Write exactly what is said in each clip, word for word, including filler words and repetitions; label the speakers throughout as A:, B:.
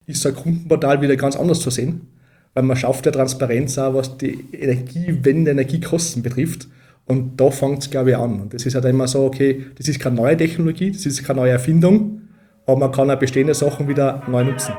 A: ist so ein Kundenportal wieder ganz anders zu sehen, weil man schafft ja Transparenz auch, was die Energiewende, Energiekosten betrifft. Und da fängt es, glaube ich, an. Und das ist halt immer so, okay, das ist keine neue Technologie, das ist keine neue Erfindung, aber man kann auch bestehende Sachen wieder neu nutzen.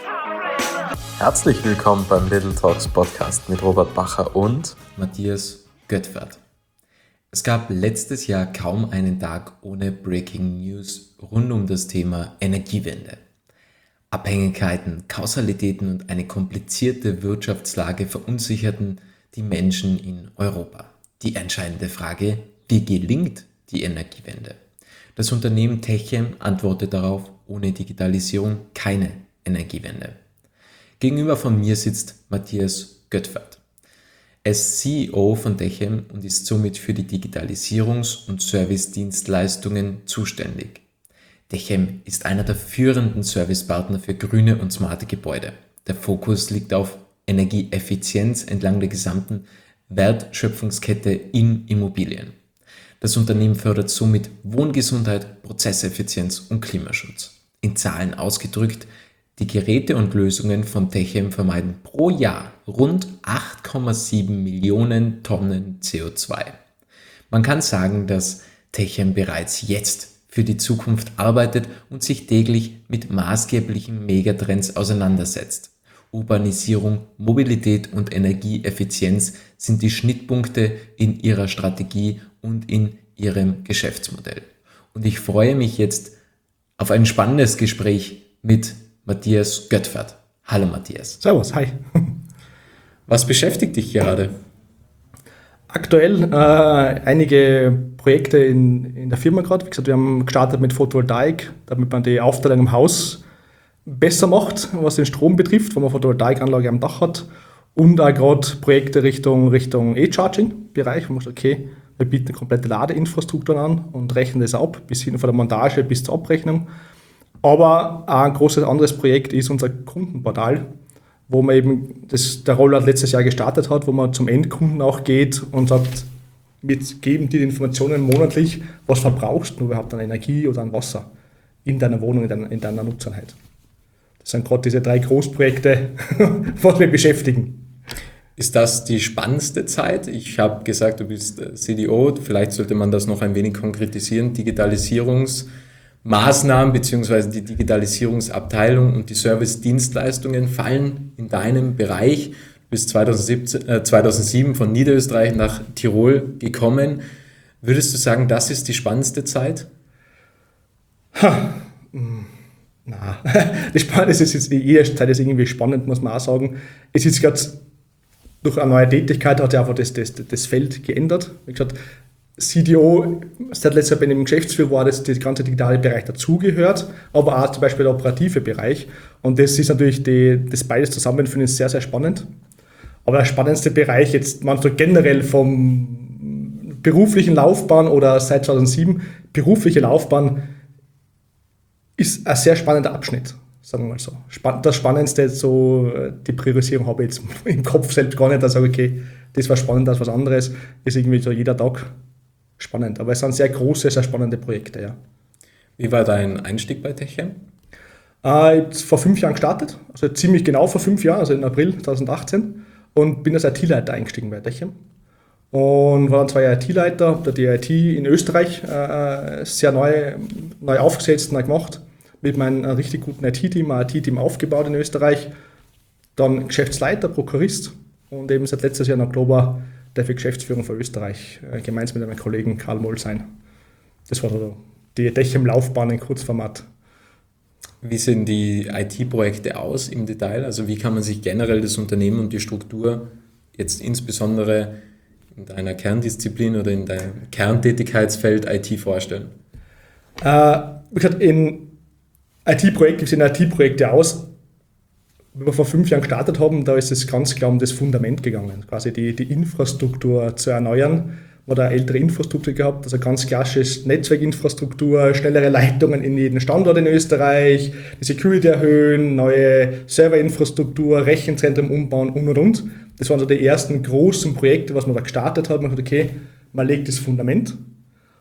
B: Herzlich willkommen beim Little Talks Podcast mit Robert Bacher und Matthias Göttfert. Es gab letztes Jahr kaum einen Tag ohne Breaking News rund um das Thema Energiewende. Abhängigkeiten, Kausalitäten und eine komplizierte Wirtschaftslage verunsicherten die Menschen in Europa. Die entscheidende Frage: Wie gelingt die Energiewende? Das Unternehmen Techem antwortet darauf: Ohne Digitalisierung keine Energiewende. Gegenüber von mir sitzt Matthias Göttfert. Er ist C E O von Techem und ist somit für die Digitalisierungs- und Service-Dienstleistungen zuständig. Techem ist einer der führenden Servicepartner für grüne und smarte Gebäude. Der Fokus liegt auf Energieeffizienz entlang der gesamten Wertschöpfungskette in Immobilien. Das Unternehmen fördert somit Wohngesundheit, Prozesseffizienz und Klimaschutz. In Zahlen ausgedrückt: Die Geräte und Lösungen von Techem vermeiden pro Jahr rund acht Komma sieben Millionen Tonnen C O zwei. Man kann sagen, dass Techem bereits jetzt für die Zukunft arbeitet und sich täglich mit maßgeblichen Megatrends auseinandersetzt. Urbanisierung, Mobilität und Energieeffizienz sind die Schnittpunkte in ihrer Strategie und in ihrem Geschäftsmodell. Und ich freue mich jetzt auf ein spannendes Gespräch mit Matthias Göttfert. Hallo Matthias.
A: Servus, hi.
B: Was beschäftigt dich gerade?
A: Aktuell äh, einige Projekte in, in der Firma gerade. Wie gesagt, wir haben gestartet mit Photovoltaik, damit man die Aufteilung im Haus besser macht, was den Strom betrifft, wo man Photovoltaikanlage am Dach hat. Und auch gerade Projekte Richtung, Richtung E-Charging-Bereich, wo man sagt, okay, wir bieten eine komplette Ladeinfrastruktur an und rechnen das ab, bis hin von der Montage bis zur Abrechnung. Aber auch ein großes anderes Projekt ist unser Kundenportal, wo man eben das, der Rollout letztes Jahr gestartet hat, wo man zum Endkunden auch geht und sagt, wir geben dir die Informationen monatlich, was verbrauchst du überhaupt an Energie oder an Wasser in deiner Wohnung, in deiner, in deiner Nutzerheit. Das sind gerade diese drei Großprojekte, was wir beschäftigen.
B: Ist das die spannendste Zeit? Ich habe gesagt, du bist C D O, vielleicht sollte man das noch ein wenig konkretisieren. Digitalisierungsmaßnahmen bzw. die Digitalisierungsabteilung und die Service-Dienstleistungen fallen in deinem Bereich. Du bist zweitausendsiebzehn, äh, zweitausendsieben von Niederösterreich nach Tirol gekommen. Würdest du sagen, das ist die spannendste Zeit?
A: Ha. Na, das Spannende ist, ist jede Zeit ist irgendwie spannend, muss man auch sagen. Es ist gerade durch eine neue Tätigkeit hat sich einfach das, das, das Feld geändert. Wie gesagt, C D O, seit letztes Jahr bei dem Geschäftsführer war das, das ganze digitale Bereich dazugehört, aber auch zum Beispiel der operative Bereich. Und das ist natürlich, die, das beides zusammen finde ich sehr, sehr spannend. Aber der spannendste Bereich jetzt, man so generell vom beruflichen Laufbahn oder seit zweitausendsieben, berufliche Laufbahn, ist ein sehr spannender Abschnitt, sagen wir mal so. Das Spannendste, so die Priorisierung habe ich jetzt im Kopf selbst gar nicht, dass ich sage, okay, das war spannend, das was anderes, ist irgendwie so jeder Tag spannend. Aber es sind sehr große, sehr spannende Projekte, ja.
B: Wie war dein Einstieg bei Techem?
A: Äh, ich habe vor fünf Jahren gestartet, also ziemlich genau vor fünf Jahren, also im April zweitausendachtzehn, und bin als I T-Leiter eingestiegen bei Techem. Und war dann zwei Jahre I T-Leiter, habe die I T in Österreich äh, sehr neu, neu aufgesetzt, neu gemacht. Mit meinem richtig guten I T-Team, ein I T-Team aufgebaut in Österreich. Dann Geschäftsleiter, Prokurist und eben seit letztes Jahr im Oktober darf ich Geschäftsführung für Österreich äh, gemeinsam mit meinem Kollegen Karl Moll sein. Das war so die Techem-Laufbahn in Kurzformat.
B: Wie sehen die I T-Projekte aus im Detail? Also wie kann man sich generell das Unternehmen und die Struktur jetzt insbesondere in deiner Kerndisziplin oder in deinem Kerntätigkeitsfeld I T vorstellen?
A: Äh, wie gesagt, in I T-Projekte sehen I T-Projekte aus. Wie wir vor fünf Jahren gestartet haben, da ist es ganz klar um das Fundament gegangen, quasi die, die Infrastruktur zu erneuern. Man hat eine ältere Infrastruktur gehabt, also ganz klassisch Netzwerkinfrastruktur, schnellere Leitungen in jeden Standort in Österreich, die Security erhöhen, neue Serverinfrastruktur, Rechenzentrum umbauen und und und. Das waren so die ersten großen Projekte, was man da gestartet hat. Man hat gesagt, okay, man legt das Fundament.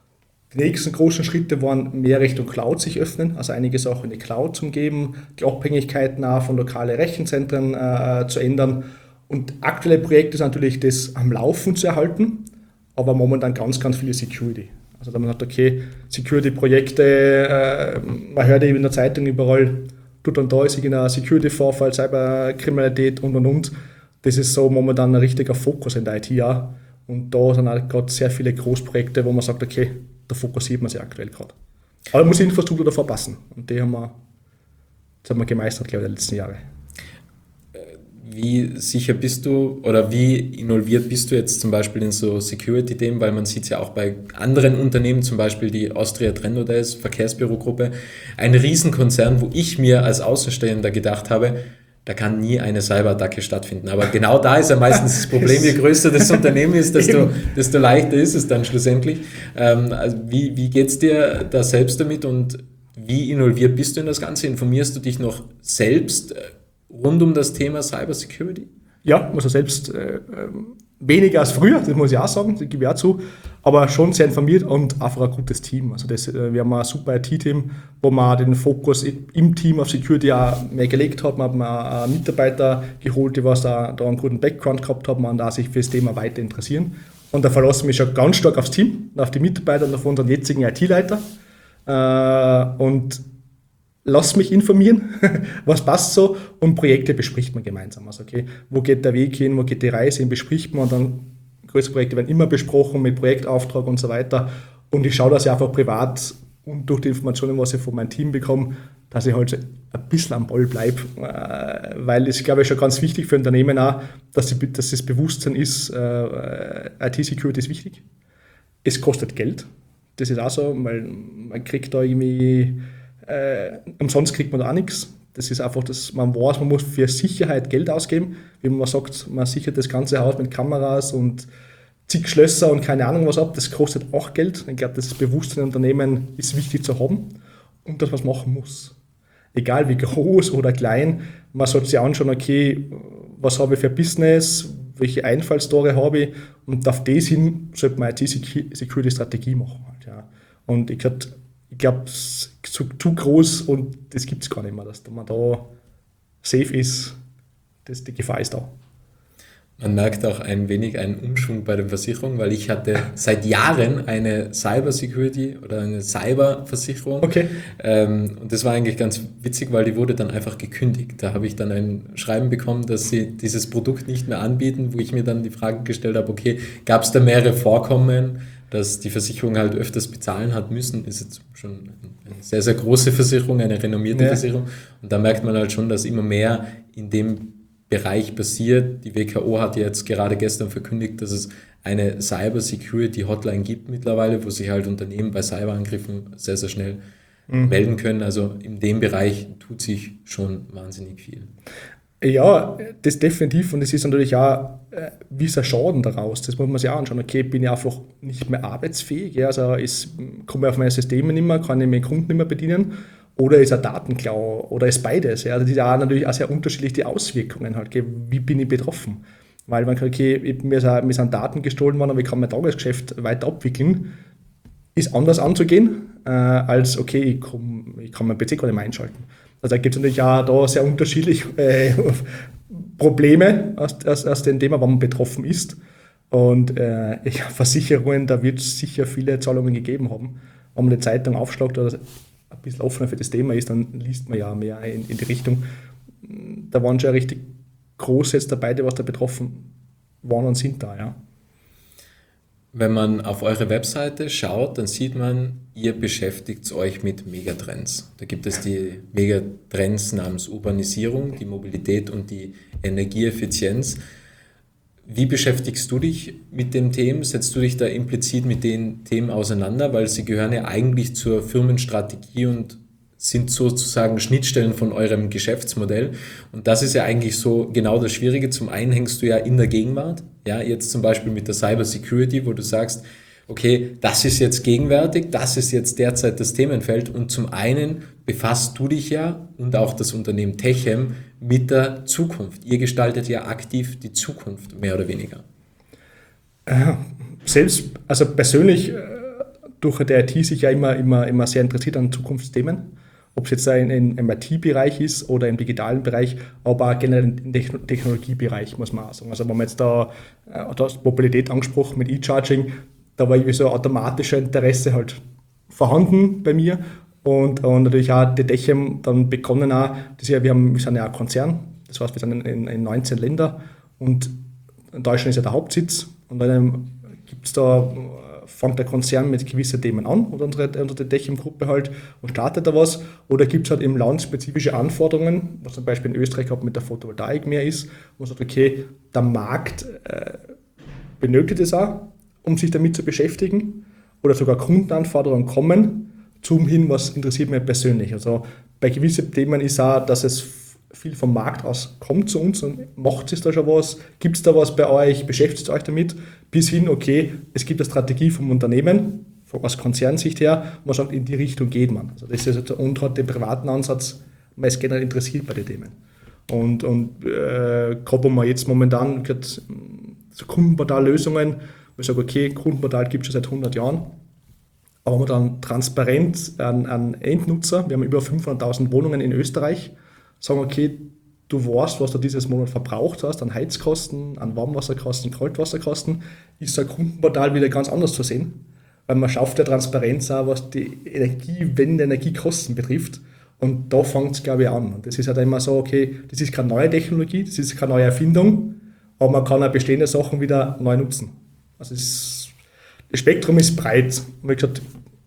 A: Die nächsten großen Schritte waren mehr Richtung Cloud sich öffnen, also einige Sachen in die Cloud zu geben, die Abhängigkeiten auch von lokalen Rechenzentren äh, zu ändern. Und aktuelle Projekte sind natürlich das am Laufen zu erhalten, aber momentan ganz, ganz viele Security. Also da man sagt, okay, Security-Projekte, äh, man hört eben in der Zeitung überall, tut und da ist irgendein Security-Vorfall, Cyberkriminalität und und und. Das ist so momentan ein richtiger Fokus in der I T auch. Und da sind auch gerade sehr viele Großprojekte, wo man sagt, okay, da fokussiert man sich aktuell gerade. Aber muss die Infrastruktur davor passen. Und die haben wir, das haben wir gemeistert, glaube ich, die letzten Jahre.
B: Wie sicher bist du oder wie involviert bist du jetzt zum Beispiel in so Security-Themen, weil man sieht es ja auch bei anderen Unternehmen, zum Beispiel die Austria Trendodes Verkehrsbürogruppe, ein Riesenkonzern, wo ich mir als Außenstehender gedacht habe, da kann nie eine Cyberattacke stattfinden. Aber genau da ist ja meistens das Problem, je größer das Unternehmen ist, desto, desto leichter ist es dann schlussendlich. Ähm, also wie wie geht es dir da selbst damit und wie involviert bist du in das Ganze? Informierst du dich noch selbst rund um das Thema Cybersecurity?
A: Ja, also selbst äh, weniger als früher, das muss ich auch sagen, das gebe ich auch zu, aber schon sehr informiert und einfach ein gutes Team. Also das, äh, wir haben ein super I T-Team, wo man den Fokus im Team auf Security auch mehr gelegt hat. Man hat einen Mitarbeiter geholt, die was da, da einen guten Background gehabt haben und da sich für das Thema weiter interessieren. Und da verlassen wir schon ganz stark aufs Team, auf die Mitarbeiter und auf unseren jetzigen I T-Leiter. Äh, und lass mich informieren, was passt so, und Projekte bespricht man gemeinsam. Also okay, wo geht der Weg hin, wo geht die Reise hin, bespricht man, und dann größere Projekte werden immer besprochen mit Projektauftrag und so weiter. Und ich schaue, dass ich einfach privat und durch die Informationen, was ich von meinem Team bekomme, dass ich halt ein bisschen am Ball bleibe, weil es, glaube ich, schon ganz wichtig für Unternehmen auch, dass, die, dass das Bewusstsein ist, I T-Security ist wichtig. Es kostet Geld, das ist auch so, weil man kriegt da irgendwie Äh, umsonst kriegt man da auch nichts. Das ist einfach, dass man weiß, man muss für Sicherheit Geld ausgeben. Wie man sagt, man sichert das ganze Haus mit Kameras und zig Schlösser und keine Ahnung was ab. Das kostet auch Geld. Ich glaube, das Bewusstsein im Unternehmen ist wichtig zu haben und dass man es machen muss. Egal wie groß oder klein, man sollte sich anschauen, okay, was habe ich für Business, welche Einfallstore habe ich, und auf das hin sollte man I T-Security-Strategie machen. Halt, ja. Und ich glaube, Ich glaube, es ist zu, zu groß und das gibt es gar nicht mehr, dass man da safe ist. Das, die Gefahr ist da.
B: Man merkt auch ein wenig einen Umschwung bei den Versicherungen, weil ich hatte seit Jahren eine Cybersecurity oder eine Cyberversicherung.
A: Okay.
B: Ähm, und das war eigentlich ganz witzig, weil die wurde dann einfach gekündigt. Da habe ich dann ein Schreiben bekommen, dass sie dieses Produkt nicht mehr anbieten, wo ich mir dann die Frage gestellt habe, okay, gab es da mehrere Vorkommen, dass die Versicherung halt öfters bezahlen hat müssen, ist jetzt schon eine sehr, sehr große Versicherung, eine renommierte ja. Versicherung. Und da merkt man halt schon, dass immer mehr in dem Bereich passiert. Die W K O hat jetzt gerade gestern verkündigt, dass es eine Cyber-Security-Hotline gibt mittlerweile, wo sich halt Unternehmen bei Cyberangriffen sehr, sehr schnell mhm. melden können. Also in dem Bereich tut sich schon wahnsinnig viel.
A: Ja, das definitiv, und es ist natürlich auch, wie ist der Schaden daraus? Das muss man sich auch anschauen. Okay, bin ich einfach nicht mehr arbeitsfähig, ja, also ist, komme ich auf meine Systeme nicht mehr, kann ich meinen Kunden nicht mehr bedienen, oder ist er Datenklau, oder ist beides? Ja? Also das ist auch natürlich auch sehr unterschiedlich, die Auswirkungen halt, okay, wie bin ich betroffen? Weil man kann, okay, mir sind, mir sind Daten gestohlen worden, aber ich kann mein Tagesgeschäft weiter abwickeln, ist anders anzugehen, äh, als okay, ich, komm, ich kann meinen P C gar nicht mehr einschalten. Also da gibt es natürlich auch da sehr unterschiedliche äh, Probleme aus, aus, aus dem Thema, wenn man betroffen ist. Und äh, ja, Versicherungen, da wird es sicher viele Zahlungen gegeben haben. Wenn man die Zeitung aufschlagt oder ein bisschen offener für das Thema ist, dann liest man ja mehr in, in die Richtung. Da waren schon richtig groß jetzt dabei, die was da betroffen waren und sind da, ja.
B: Wenn man auf eure Webseite schaut, dann sieht man, ihr beschäftigt euch mit Megatrends. Da gibt es die Megatrends namens Urbanisierung, die Mobilität und die Energieeffizienz. Wie beschäftigst du dich mit den Themen? Setzt du dich da implizit mit den Themen auseinander? Weil sie gehören ja eigentlich zur Firmenstrategie und sind sozusagen Schnittstellen von eurem Geschäftsmodell. Und das ist ja eigentlich so genau das Schwierige. Zum einen hängst du ja in der Gegenwart, ja, jetzt zum Beispiel mit der Cybersecurity, wo du sagst, okay, das ist jetzt gegenwärtig, das ist jetzt derzeit das Themenfeld. Und zum einen befasst du dich ja und auch das Unternehmen Techem mit der Zukunft. Ihr gestaltet ja aktiv die Zukunft, mehr oder weniger.
A: Selbst, also persönlich durch der I T sich ja immer, immer, immer sehr interessiert an Zukunftsthemen. Ob es jetzt ein, ein, im I T-Bereich ist oder im digitalen Bereich, aber auch generell im Technologiebereich, muss man auch sagen. Also wenn man jetzt da, da hast Mobilität angesprochen mit E-Charging, da war irgendwie so ein automatischer Interesse halt vorhanden bei mir. Und, und natürlich auch die Dechem dann begonnen auch, das ja, wir, haben, wir sind ja auch ein Konzern, das heißt, wir sind in, in neunzehn Ländern und in Deutschland ist ja der Hauptsitz und dann gibt es da, fängt der Konzern mit gewissen Themen an oder unsere, unsere Dechem-Gruppe halt und startet da was oder gibt es halt eben landspezifische Anforderungen, was zum Beispiel in Österreich auch mit der Photovoltaik mehr ist, wo man sagt, okay, der Markt äh, benötigt es auch, um sich damit zu beschäftigen oder sogar Kundenanforderungen kommen, zum hin, was interessiert mich persönlich. Also bei gewissen Themen ist auch, dass es viel vom Markt aus kommt zu uns und macht es da schon was, gibt es da was bei euch, beschäftigt euch damit, bis hin, okay, es gibt eine Strategie vom Unternehmen, aus Konzernsicht her, man sagt, in die Richtung geht man. Also das ist also, und hat den privaten Ansatz, man ist generell interessiert bei den Themen. Und, und äh, gerade wo man jetzt momentan so Kundenportallösungen, wo ich sage, okay, Kundenportal gibt es schon seit hundert Jahren, aber wir dann transparent an, an Endnutzer, wir haben über fünfhunderttausend Wohnungen in Österreich, sagen, okay, du weißt, was du dieses Monat verbraucht hast, an Heizkosten, an Warmwasserkosten, Kaltwasserkosten, ist ein Kundenportal wieder ganz anders zu sehen, weil man schafft ja Transparenz auch, was die Energiewende, Energiekosten betrifft. Und da fängt es, glaube ich, an. Und das ist halt immer so, okay, das ist keine neue Technologie, das ist keine neue Erfindung, aber man kann auch bestehende Sachen wieder neu nutzen. Also es ist, das Spektrum ist breit. Und wie gesagt,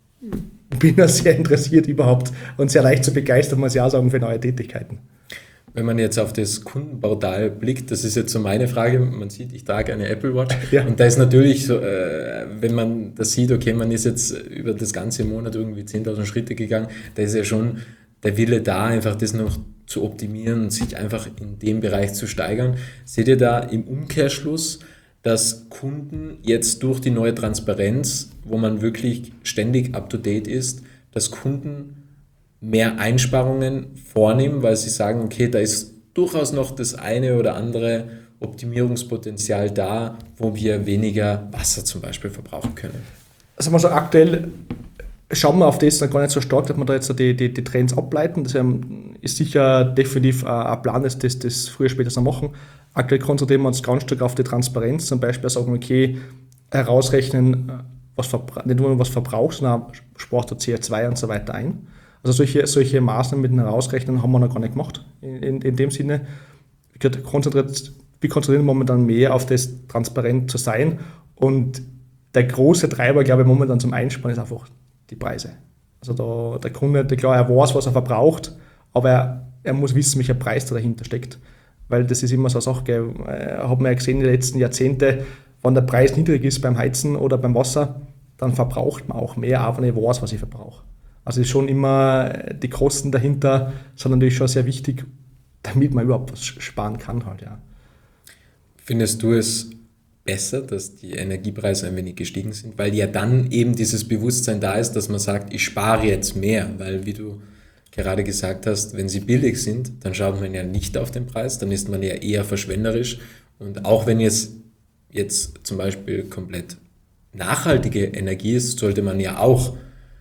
A: ich bin ja sehr interessiert überhaupt und sehr leicht zu begeistern, muss ich auch sagen, für neue Tätigkeiten.
B: Wenn man jetzt auf das Kundenportal blickt, das ist jetzt so meine Frage, man sieht, ich trage eine Apple Watch ja. Und da ist natürlich so, äh, wenn man das sieht, okay, man ist jetzt über das ganze Monat irgendwie zehntausend Schritte gegangen, da ist ja schon der Wille da, einfach das noch zu optimieren und sich einfach in dem Bereich zu steigern. Seht ihr da im Umkehrschluss, dass Kunden jetzt durch die neue Transparenz, wo man wirklich ständig up-to-date ist, dass Kunden mehr Einsparungen vornehmen, weil sie sagen, okay, da ist durchaus noch das eine oder andere Optimierungspotenzial da, wo wir weniger Wasser zum Beispiel verbrauchen können?
A: Also, also aktuell schauen wir auf das dann gar nicht so stark, dass wir da jetzt die, die, die Trends ableiten. Das ist sicher definitiv ein Plan, das, das, das früher oder später so machen. Aktuell konzentrieren wir uns ganz stark auf die Transparenz, zum Beispiel sagen, okay, herausrechnen, was verbra- nicht nur was verbrauchst, sondern spart du C O zwei und so weiter ein. Also solche, solche Maßnahmen mit dem Herausrechnen haben wir noch gar nicht gemacht. In, in, in dem Sinne, wir konzentriert, wir konzentrieren momentan mehr auf das, transparent zu sein. Und der große Treiber, glaube ich, momentan zum Einsparen ist einfach die Preise. Also da, der Kunde, der, klar, er weiß, was er verbraucht, aber er, er muss wissen, welcher Preis da dahinter steckt. Weil das ist immer so eine Sache, gell, hat man ja gesehen in den letzten Jahrzehnten, wenn der Preis niedrig ist beim Heizen oder beim Wasser, dann verbraucht man auch mehr, auch wenn ich weiß, was ich verbrauche. Also ist schon immer, die Kosten dahinter sind natürlich schon sehr wichtig, damit man überhaupt was sparen kann halt, ja.
B: Findest du es besser, dass die Energiepreise ein wenig gestiegen sind, weil ja dann eben dieses Bewusstsein da ist, dass man sagt, ich spare jetzt mehr, weil wie du gerade gesagt hast, wenn sie billig sind, dann schaut man ja nicht auf den Preis, dann ist man ja eher verschwenderisch und auch wenn es jetzt zum Beispiel komplett nachhaltige Energie ist, sollte man ja auch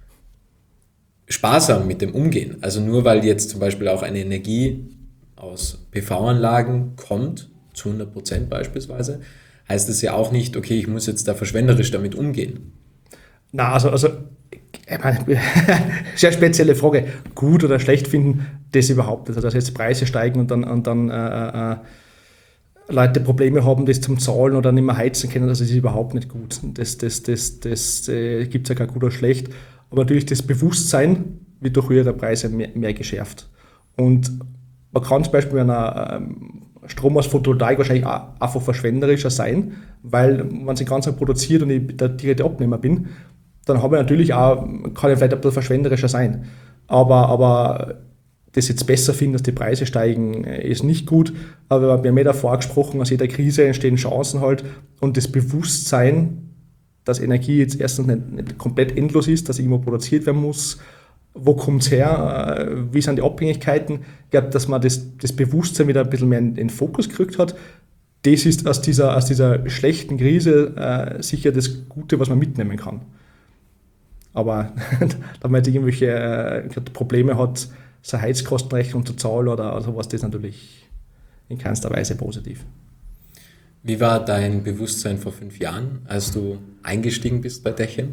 B: sparsam mit dem umgehen. Also nur weil jetzt zum Beispiel auch eine Energie aus P V-Anlagen kommt, zu hundert Prozent beispielsweise, heißt es ja auch nicht, okay, ich muss jetzt da verschwenderisch damit umgehen.
A: Na, also, also ich meine, sehr spezielle Frage. Gut oder schlecht finden, das überhaupt nicht. Also, dass jetzt Preise steigen und dann, und dann äh, äh, Leute Probleme haben, das zum Zahlen oder nicht mehr heizen können, das ist überhaupt nicht gut. Das, das, das, das äh, gibt es ja kein gut oder schlecht. Aber natürlich das Bewusstsein wird durch höhere Preise mehr, mehr geschärft. Und man kann zum Beispiel bei einer ähm, Strom aus Photovoltaik wahrscheinlich auch einfach verschwenderischer sein, weil wenn sie ganz produziert und ich der direkte Abnehmer bin, dann habe ich natürlich auch, kann ich vielleicht ein bisschen verschwenderischer sein. Aber, aber das jetzt besser finden, dass die Preise steigen, ist nicht gut. Aber wir haben ja davor gesprochen, aus jeder Krise entstehen Chancen halt und das Bewusstsein, dass Energie jetzt erstens nicht, nicht komplett endlos ist, dass irgendwo produziert werden muss, wo kommt es her, wie sind die Abhängigkeiten. Ich glaube, dass man das, das Bewusstsein wieder ein bisschen mehr in den Fokus gerückt hat. Das ist aus dieser, aus dieser schlechten Krise äh, sicher das Gute, was man mitnehmen kann. Aber da man jetzt irgendwelche äh, Probleme hat, seine Heizkostenrechnung zu zahlen oder, oder sowas, das ist natürlich in keinster Weise positiv.
B: Wie war dein Bewusstsein vor fünf Jahren, als du eingestiegen bist bei Dächern?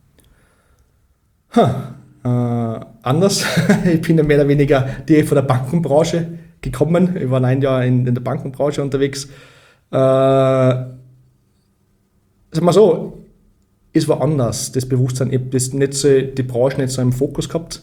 A: Ha, äh, anders. Ich bin ja mehr oder weniger direkt von der Bankenbranche gekommen. Ich war ein Jahr in, in der Bankenbranche unterwegs. Äh, sagen wir so, es war anders, das Bewusstsein. Ich habe das nicht so, die Branche nicht so im Fokus gehabt.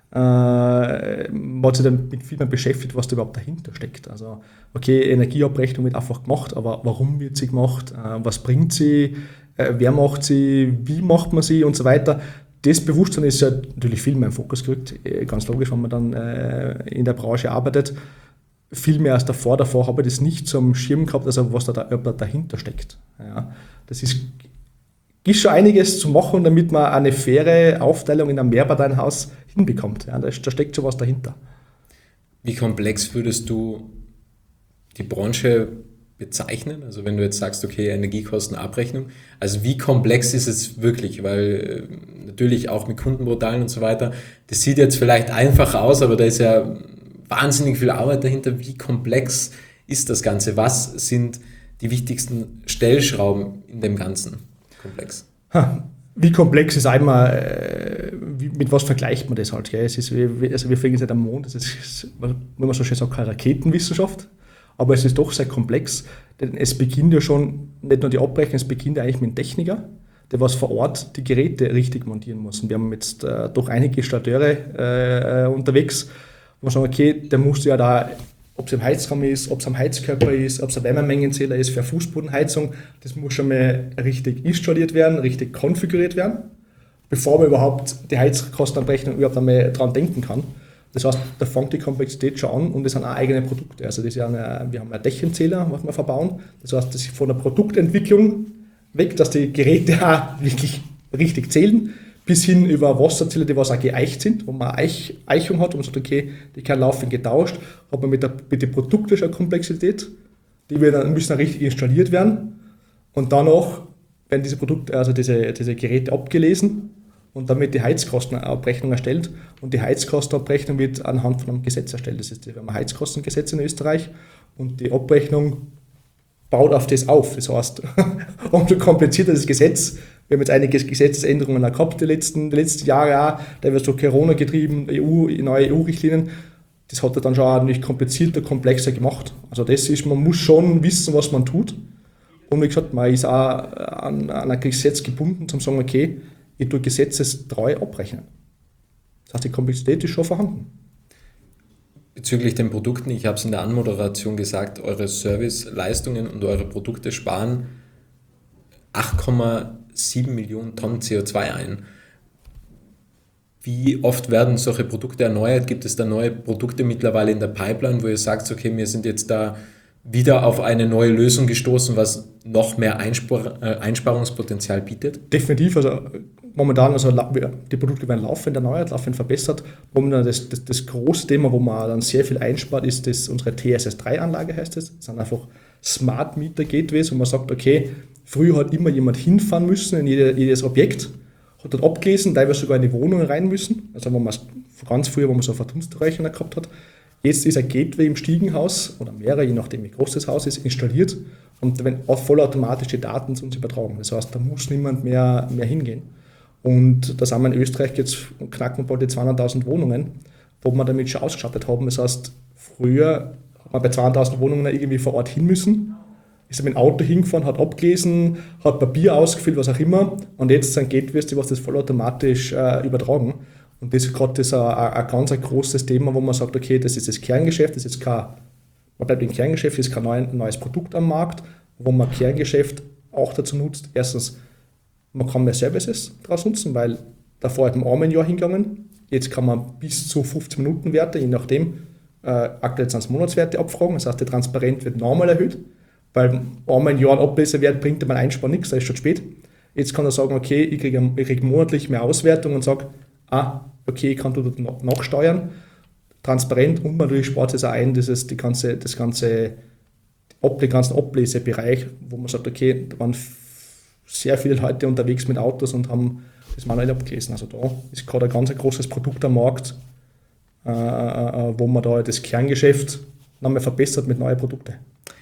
A: Äh, man hat sich dann mit viel mehr beschäftigt, was da überhaupt dahinter steckt. Also, okay, Energieabrechnung wird einfach gemacht, aber warum wird sie gemacht? Äh, was bringt sie? Äh, wer macht sie? Wie macht man sie? Und so weiter. Das Bewusstsein ist ja natürlich viel mehr im Fokus gerückt. Ganz logisch, wenn man dann äh, in der Branche arbeitet. Viel mehr als davor. Davor habe ich das nicht so am Schirm gehabt, also was da, da dahinter steckt. Ja, das ist, ist schon einiges zu machen, damit man eine faire Aufteilung in einem Mehrparteienhaus hinbekommt. Ja, da, da steckt schon was dahinter.
B: Wie komplex würdest du die Branche bezeichnen? Also wenn du jetzt sagst, okay, Energiekostenabrechnung, also wie komplex ist es wirklich? Weil äh, natürlich auch mit Kundenportalen und so weiter, das sieht jetzt vielleicht einfach aus, aber da ist ja wahnsinnig viel Arbeit dahinter. Wie komplex ist das Ganze? Was sind die wichtigsten Stellschrauben in dem ganzen Komplex?
A: Ha, wie komplex ist einmal, äh, wie, mit was vergleicht man das halt? Gell? Es ist, also wir fliegen jetzt nicht am Mond, das ist, wenn man so schön sagt, keine Raketenwissenschaft, aber es ist doch sehr komplex, denn es beginnt ja schon, nicht nur die Abrechnung, es beginnt ja eigentlich mit dem Techniker, der was vor Ort die Geräte richtig montieren muss. Und wir haben jetzt äh, doch einige Installateure äh, unterwegs, wo wir sagen, okay, der muss ja da, ob es im Heizraum ist, ob es am Heizkörper ist, ob es ein Wärmemengenzähler ist für eine Fußbodenheizung, das muss schon mal richtig installiert werden, richtig konfiguriert werden, bevor man überhaupt die Heizkostenabrechnung überhaupt einmal dran denken kann. Das heißt, da fängt die Komplexität schon an und es sind auch eigene Produkte. Also das ist ja eine, wir haben einen Dächenzähler, was wir verbauen. Das heißt, das ist von der Produktentwicklung weg, dass die Geräte auch wirklich richtig zählen, bis hin über Wasserzähler, die was auch geeicht sind, wo man eine Eich, Eichung hat und man sagt, okay, die kann laufend getauscht, hat man mit, der, mit den Produkten schon eine Komplexität, die wir dann, müssen dann richtig installiert werden und danach werden diese Produkte, also diese, diese Geräte abgelesen und damit die Heizkostenabrechnung erstellt und die Heizkostenabrechnung wird anhand von einem Gesetz erstellt. Das ist, wir haben ein Heizkostengesetz in Österreich und die Abrechnung baut auf das auf. Das heißt, umso komplizierter das Gesetz. Wir haben jetzt einige Gesetzesänderungen auch gehabt die letzten, die letzten Jahre auch, da wird so Corona getrieben, E U, neue E U-Richtlinien. Das hat er dann schon auch nicht komplizierter, komplexer gemacht. Also das ist, man muss schon wissen, was man tut. Und wie gesagt, man ist auch an, an ein Gesetz gebunden, zum sagen, okay, ich tue gesetzestreu abrechnen. Das heißt, die Komplexität ist schon vorhanden.
B: Bezüglich den Produkten, ich habe es in der Anmoderation gesagt, eure Serviceleistungen und eure Produkte sparen acht Komma sieben Millionen Tonnen C O zwei ein. Wie oft werden solche Produkte erneuert? Gibt es da neue Produkte mittlerweile in der Pipeline, wo ihr sagt, okay, wir sind jetzt da wieder auf eine neue Lösung gestoßen, was noch mehr Einspar- äh, Einsparungspotenzial bietet?
A: Definitiv, also momentan, also die Produkte werden laufend erneuert, laufend verbessert. Momentan das, das, das große Thema, wo man dann sehr viel einspart, ist das unsere T S S drei Anlage, heißt es. Das. das sind einfach Smart Meter Gateways, wo man sagt, okay, früher hat immer jemand hinfahren müssen in jede, jedes Objekt, hat dort abgelesen, teilweise sogar in die Wohnungen rein müssen, also wo man ganz früher, wo man so Verdunsterrechner gehabt hat. Jetzt ist ein Gateway im Stiegenhaus oder mehrere, je nachdem wie groß das Haus ist, installiert und wenn vollautomatisch die Daten zu uns übertragen. Das heißt, da muss niemand mehr, mehr hingehen. Und da sind wir in Österreich jetzt knacken bald die zweihunderttausend Wohnungen, wo wir damit schon ausgestattet haben. Das heißt, früher hat man bei zweihunderttausend Wohnungen irgendwie vor Ort hin müssen, ist mit dem Auto hingefahren, hat abgelesen, hat Papier ausgefüllt, was auch immer. Und jetzt sind Gateways, die was das vollautomatisch äh, übertragen. Und das ist gerade das, äh, ein ganz ein großes Thema, wo man sagt, okay, das ist das Kerngeschäft, das ist jetzt kein, man bleibt im Kerngeschäft, das ist kein neu, neues Produkt am Markt, wo man Kerngeschäft auch dazu nutzt. Erstens, man kann mehr Services daraus nutzen, weil davor hat man einmal ein Jahr hingegangen, jetzt kann man bis zu fünfzehn Minuten Werte, je nachdem, äh, aktuell sind es Monatswerte abfragen, das heißt, der Transparenz wird nochmal erhöht, weil einmal ein Jahr ein Ablesewert bringt man Einsparen nichts, da ist schon spät. Jetzt kann er sagen, okay, ich kriege, ich kriege monatlich mehr Auswertung und sage, ah, okay, ich kann dort nachsteuern, transparent und natürlich spart es auch ein, das ist die ganze, das ganze, den ganzen Ablesebereich, wo man sagt, okay, da waren sehr viele Leute unterwegs mit Autos und haben das manuell abgelesen. Also da ist gerade ein ganz großes Produkt am Markt, äh, äh, wo man da das Kerngeschäft nochmal verbessert mit neuen Produkten.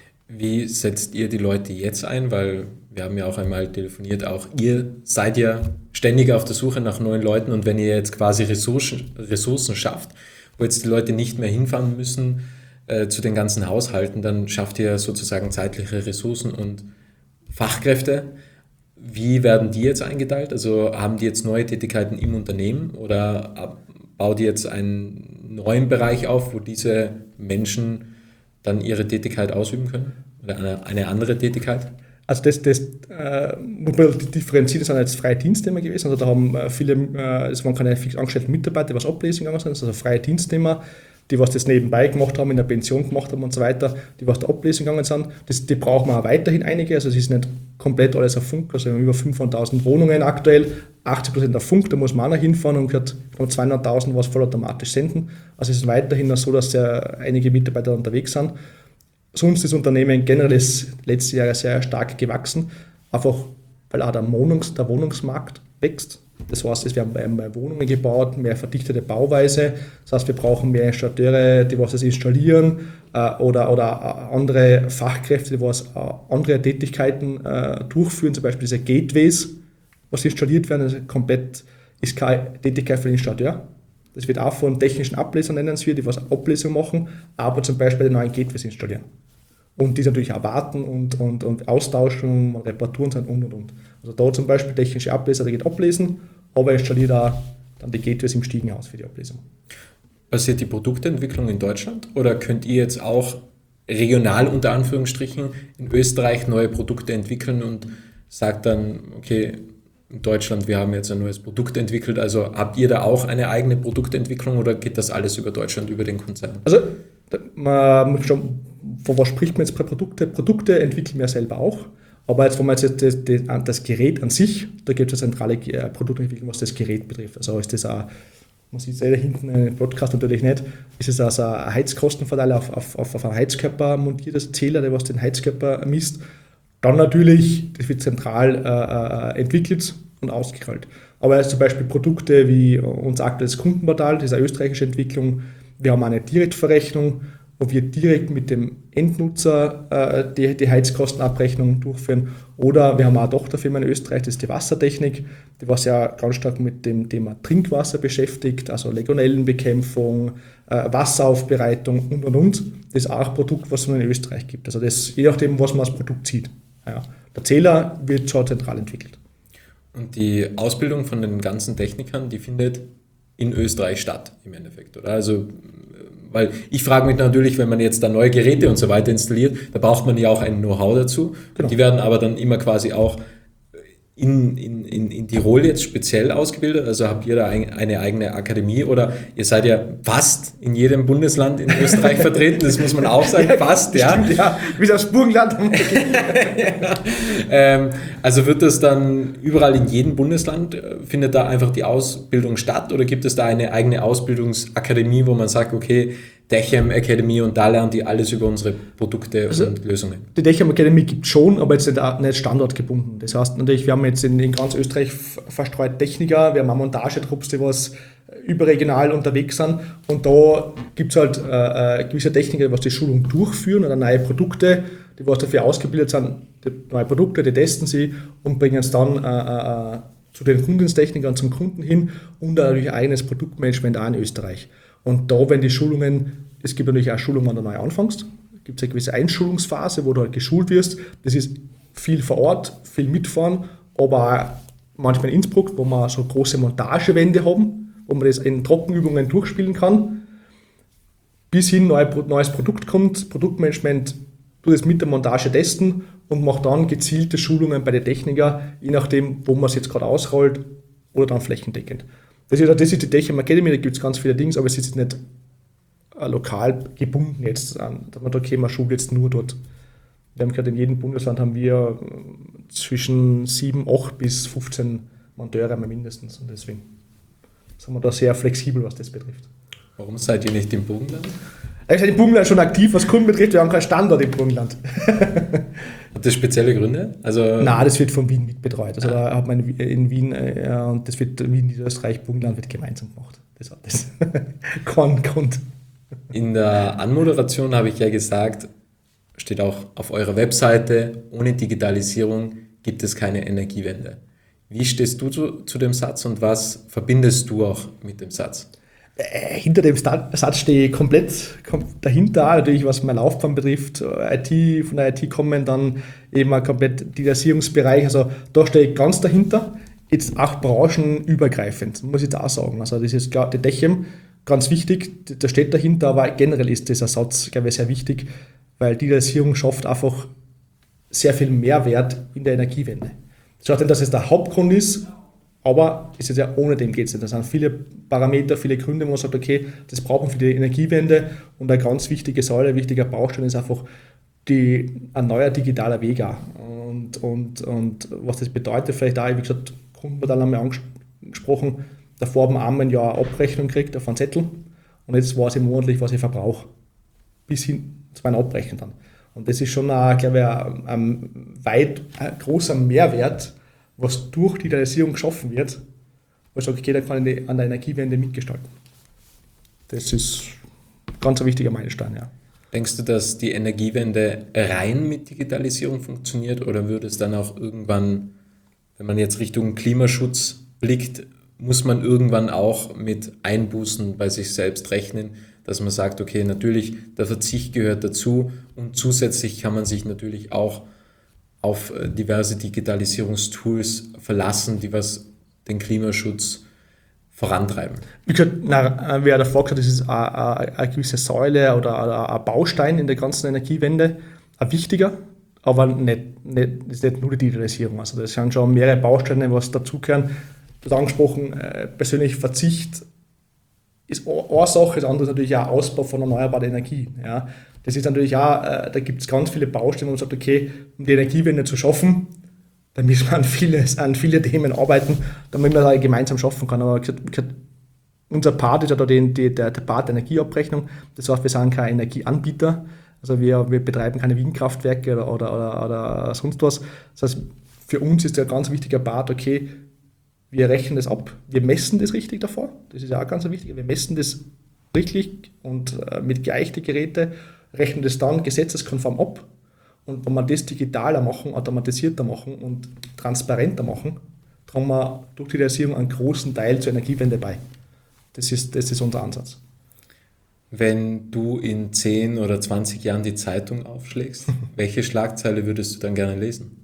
B: Wie setzt ihr die Leute jetzt ein? Weil wir haben ja auch einmal telefoniert, auch ihr seid ja ständig auf der Suche nach neuen Leuten und wenn ihr jetzt quasi Ressourcen, Ressourcen schafft, wo jetzt die Leute nicht mehr hinfahren müssen äh, zu den ganzen Haushalten, dann schafft ihr sozusagen zeitliche Ressourcen und Fachkräfte. Wie werden die jetzt eingeteilt? Also haben die jetzt neue Tätigkeiten im Unternehmen oder baut ihr jetzt einen neuen Bereich auf, wo diese Menschen dann ihre Tätigkeit ausüben können? Oder eine, eine andere Tätigkeit?
A: Also das, das äh, muss man differenzieren, das sind jetzt freie Dienstnehmer gewesen. Also da haben äh, viele, äh, es waren keine fix angestellten Mitarbeiter, die was ablesen gegangen sind, also freie Dienstnehmer, die was das nebenbei gemacht haben, in der Pension gemacht haben und so weiter, die was da ablesen gegangen sind. Das, die brauchen wir auch weiterhin einige, also es ist nicht komplett alles auf Funk, also wir haben über fünfhunderttausend Wohnungen aktuell, achtzig Prozent auf Funk, da muss man auch noch hinfahren und gehört zweihunderttausend was vollautomatisch senden. Also es ist weiterhin noch so, dass sehr einige Mitarbeiter unterwegs sind. Sonst ist das Unternehmen generell das letzte Jahr sehr stark gewachsen, einfach weil auch der, Wohnungs-, der Wohnungsmarkt wächst. Das heißt, wir haben mehr Wohnungen gebaut, mehr verdichtete Bauweise. Das heißt, wir brauchen mehr Installateure, die was das installieren äh, oder, oder andere Fachkräfte, die was äh, andere Tätigkeiten äh, durchführen, zum Beispiel diese Gateways, was installiert werden, das ist komplett ist keine Tätigkeit für den Installateur. Das wird auch von technischen Ablesern nennen wir, die was Ablesung machen, aber zum Beispiel die neuen Gateways installieren. Und die natürlich auch warten und, und, und austauschen, Reparaturen sind und und und. Also da zum Beispiel technische Ableser, der geht ablesen, aber installiert auch dann die Gateways im Stiegenhaus für die Ablesung.
B: Passiert die Produktentwicklung in Deutschland oder könnt ihr jetzt auch regional unter Anführungsstrichen in Österreich neue Produkte entwickeln und sagt dann, okay, in Deutschland, wir haben jetzt ein neues Produkt entwickelt, also habt ihr da auch eine eigene Produktentwicklung oder geht das alles über Deutschland, über den Konzern?
A: Also man muss schon, von was spricht man jetzt bei Produkte? Produkte entwickeln wir selber auch, aber jetzt, wenn man jetzt das, das, das Gerät an sich, da gibt es eine zentrale Produktentwicklung, was das Gerät betrifft. Also ist das auch, man sieht es ja hinten im Podcast natürlich nicht, ist es also ein Heizkostenverteiler auf, auf, auf einen Heizkörper montiertes Zähler, der was den Heizkörper misst. Dann natürlich, das wird zentral äh, entwickelt und ausgerollt. Aber zum Beispiel Produkte wie unser aktuelles Kundenportal, das ist eine österreichische Entwicklung. Wir haben eine Direktverrechnung, wo wir direkt mit dem Endnutzer äh, die, die Heizkostenabrechnung durchführen. Oder wir haben auch eine Tochterfirma in Österreich, das ist die Wassertechnik, die was ja ganz stark mit dem Thema Trinkwasser beschäftigt, also Legionellenbekämpfung, äh, Wasseraufbereitung und und und. Das ist auch ein Produkt, was es nur in Österreich gibt. Also das, je nachdem, was man als Produkt sieht. Ja. Der Zähler wird schon zentral entwickelt.
B: Und die Ausbildung von den ganzen Technikern, die findet in Österreich statt im Endeffekt, oder? Also, weil ich frage mich natürlich, wenn man jetzt da neue Geräte und so weiter installiert, da braucht man ja auch ein Know-how dazu. Genau. Die werden aber dann immer quasi auch in, in, in, in Tirol jetzt speziell ausgebildet? Also habt ihr da ein, eine eigene Akademie oder ihr seid ja fast in jedem Bundesland in Österreich vertreten, das muss man auch sagen, fast, ja.
A: Stimmt, ja, wie das Burgenland.
B: ja. ähm, also wird das dann überall in jedem Bundesland, findet da einfach die Ausbildung statt oder gibt es da eine eigene Ausbildungsakademie, wo man sagt, okay, Dechem Academy und da lernen die alles über unsere Produkte also und Lösungen?
A: Die Dechem Academy gibt es schon, aber jetzt nicht standortgebunden. Das heißt natürlich, wir haben jetzt in, in ganz Österreich verstreut Techniker, wir haben auch Montagetrupps, die was überregional unterwegs sind und da gibt es halt äh, gewisse Techniker, die was die Schulung durchführen oder neue Produkte, die was dafür ausgebildet sind, die neue Produkte, die testen sie und bringen es dann äh, äh, zu den Kundentechnikern, zum Kunden hin und natürlich ein eigenes Produktmanagement auch in Österreich. Und da, wenn die Schulungen, es gibt natürlich auch Schulungen, wenn du neu anfängst, gibt es eine gewisse Einschulungsphase, wo du halt geschult wirst. Das ist viel vor Ort, viel mitfahren, aber auch manchmal in Innsbruck, wo wir so große Montagewände haben, wo man das in Trockenübungen durchspielen kann, bis hin ein neues Produkt kommt, Produktmanagement, du das mit der Montage testen und macht dann gezielte Schulungen bei den Technikern, je nachdem, wo man es jetzt gerade ausrollt oder dann flächendeckend. Das ist, das ist die Dechem Academy, da gibt es ganz viele Dinge, aber es ist nicht äh, lokal gebunden jetzt an. Da man okay, man schult jetzt nur dort. Wir haben gerade in jedem Bundesland haben wir zwischen sieben, acht bis fünfzehn Monteure mindestens und deswegen sind wir da sehr flexibel, was das betrifft.
B: Warum seid ihr nicht im Burgenland?
A: Ich seid im Burgenland schon aktiv, was Kunden betrifft, wir haben keinen Standort im Burgenland.
B: Hat das spezielle Gründe? Also
A: Nein, das wird von Wien mitbetreut. Also da hat man in Wien, äh, und das wird Wien, Niederösterreich, Burgenland wird gemeinsam gemacht. Das hat das keinen Grund.
B: In der Anmoderation habe ich ja gesagt, steht auch auf eurer Webseite, ohne Digitalisierung gibt es keine Energiewende. Wie stehst du zu, zu dem Satz und was verbindest du auch mit dem Satz?
A: Äh, hinter dem Satz stehe ich komplett dahinter, natürlich was meine Laufbahn betrifft, I T, von der I T kommen, dann eben ein komplett Digitalisierungsbereich, also da stehe ich ganz dahinter, jetzt auch branchenübergreifend, muss ich da auch sagen, also das ist klar, die Techem, ganz wichtig, da steht dahinter, aber generell ist dieser Satz, glaube ich, sehr wichtig, weil Digitalisierung schafft einfach sehr viel Mehrwert in der Energiewende. Das schaut nicht, dass es der Hauptgrund ist, aber es ist ja, ohne dem geht es nicht. Da sind viele Parameter, viele Gründe, wo man sagt, okay, das brauchen wir für die Energiewende und eine ganz wichtige Säule, ein wichtiger Baustein ist einfach die, ein neuer digitaler Weg auch. Und, und, und was das bedeutet, vielleicht auch, wie gesagt, Kundenmodell haben wir angesprochen, davor haben wir einmal ein Jahr eine Abrechnung gekriegt auf einen Zettel und jetzt weiß ich monatlich, was ich verbrauche, bis hin zu meiner Abrechnung dann. Und das ist schon, ein, glaube ich, ein, ein weit ein großer Mehrwert, was durch Digitalisierung geschaffen wird, wo ich sage, okay, da kann ich an der Energiewende mitgestalten. Das ist ganz ein wichtiger Meilenstein, ja.
B: Denkst du, dass die Energiewende rein mit Digitalisierung funktioniert oder würde es dann auch irgendwann, wenn man jetzt Richtung Klimaschutz blickt, muss man irgendwann auch mit Einbußen bei sich selbst rechnen, dass man sagt, okay, natürlich, der Verzicht gehört dazu und zusätzlich kann man sich natürlich auch auf diverse Digitalisierungstools verlassen, die was den Klimaschutz vorantreiben.
A: Wie gesagt, na, wie er davor gesagt hat, das ist eine, eine, eine gewisse Säule oder ein Baustein in der ganzen Energiewende, ein wichtiger, aber nicht, nicht, das ist nicht nur die Digitalisierung. Also das sind schon mehrere Bausteine, was dazugehören. Du hast angesprochen, persönlich Verzicht ist eine Sache, das andere ist natürlich auch Ausbau von erneuerbarer Energie. Ja. Das ist natürlich auch, äh, da gibt es ganz viele Baustellen, wo man sagt, okay, um die Energiewende zu schaffen, dann müssen wir an viele, an viele Themen arbeiten, damit man das gemeinsam schaffen kann. Aber unser Part ist ja da die, die, der, der Part der Energieabrechnung. Das heißt, wir sind kein Energieanbieter, also wir, wir betreiben keine Windkraftwerke oder, oder, oder, oder sonst was. Das heißt, für uns ist der ganz wichtiger Part, okay, wir rechnen das ab, wir messen das richtig davor, das ist ja auch ganz wichtig, wir messen das richtig und äh, mit geeichten Geräten, rechnen das dann gesetzeskonform ab und wenn wir das digitaler machen, automatisierter machen und transparenter machen, tragen wir durch die Digitalisierung einen großen Teil zur Energiewende bei. Das ist, das ist unser Ansatz.
B: Wenn du in zehn oder zwanzig Jahren die Zeitung aufschlägst, welche Schlagzeile würdest du dann gerne lesen?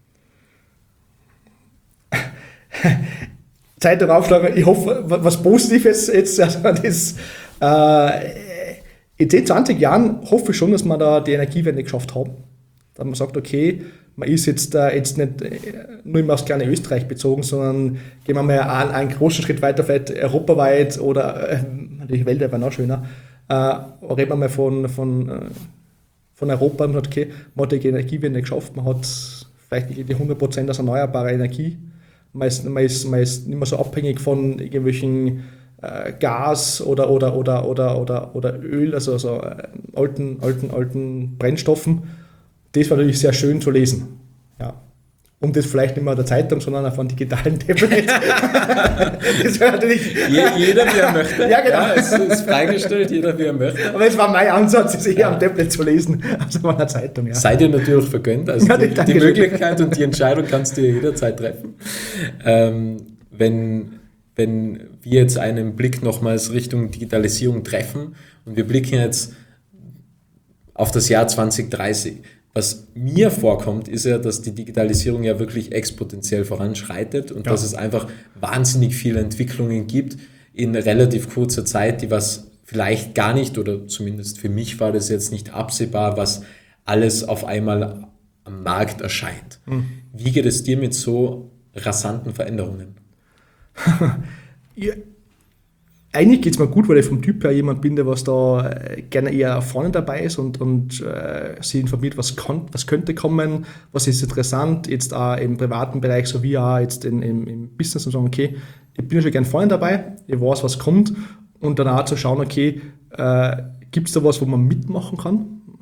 A: Zeitung aufschlagen, ich hoffe, was Positives jetzt, also das, äh, in zehn, zwanzig Jahren hoffe ich schon, dass wir da die Energiewende geschafft haben. Dass man sagt, okay, man ist jetzt, äh, jetzt nicht nur immer aufs kleine Österreich bezogen, sondern gehen wir mal einen, einen großen Schritt weiter, vielleicht europaweit oder äh, natürlich weltweit wäre noch schöner. Äh, reden wir mal von, von, äh, von Europa und sagt, okay, man hat die Energiewende geschafft, man hat vielleicht die hundert Prozent aus erneuerbarer Energie. Man ist, man, ist, man ist nicht mehr so abhängig von irgendwelchen äh, Gas oder, oder, oder, oder, oder, oder Öl, also, also äh, alten, alten, alten Brennstoffen. Das war natürlich sehr schön zu lesen. Ja. Und das vielleicht nicht mehr auf der Zeitung, sondern auf einem digitalen Tablet. Das war natürlich
B: Je, jeder, wie er möchte.
A: Ja, genau.
B: Ja, es ist freigestellt, jeder, wie er möchte.
A: Aber es war mein Ansatz, es eher ja. am Tablet zu lesen, als auf einer Zeitung. Ja.
B: Sei dir natürlich vergönnt. Also
A: ja,
B: die, die Möglichkeit und die Entscheidung kannst du dir jederzeit treffen. Ähm, wenn, wenn wir jetzt einen Blick nochmals Richtung Digitalisierung treffen und wir blicken jetzt auf das Jahr zwanzig dreißig. Was mir vorkommt, ist ja, dass die Digitalisierung ja wirklich exponentiell voranschreitet und ja. dass es einfach wahnsinnig viele Entwicklungen gibt in relativ kurzer Zeit, die was vielleicht gar nicht, oder zumindest für mich war das jetzt nicht absehbar, was alles auf einmal am Markt erscheint. Mhm. Wie geht es dir mit so rasanten Veränderungen?
A: ja. Eigentlich geht es mir gut, weil ich vom Typ her jemand bin, der was da gerne eher vorne dabei ist und, und äh, sich informiert, was, kann, was könnte kommen, was ist interessant, jetzt auch im privaten Bereich sowie auch jetzt in, im, im Business und sagen, okay, ich bin schon gerne vorne dabei, ich weiß, was kommt und dann auch zu schauen, okay, äh, gibt es da was, wo man mitmachen kann?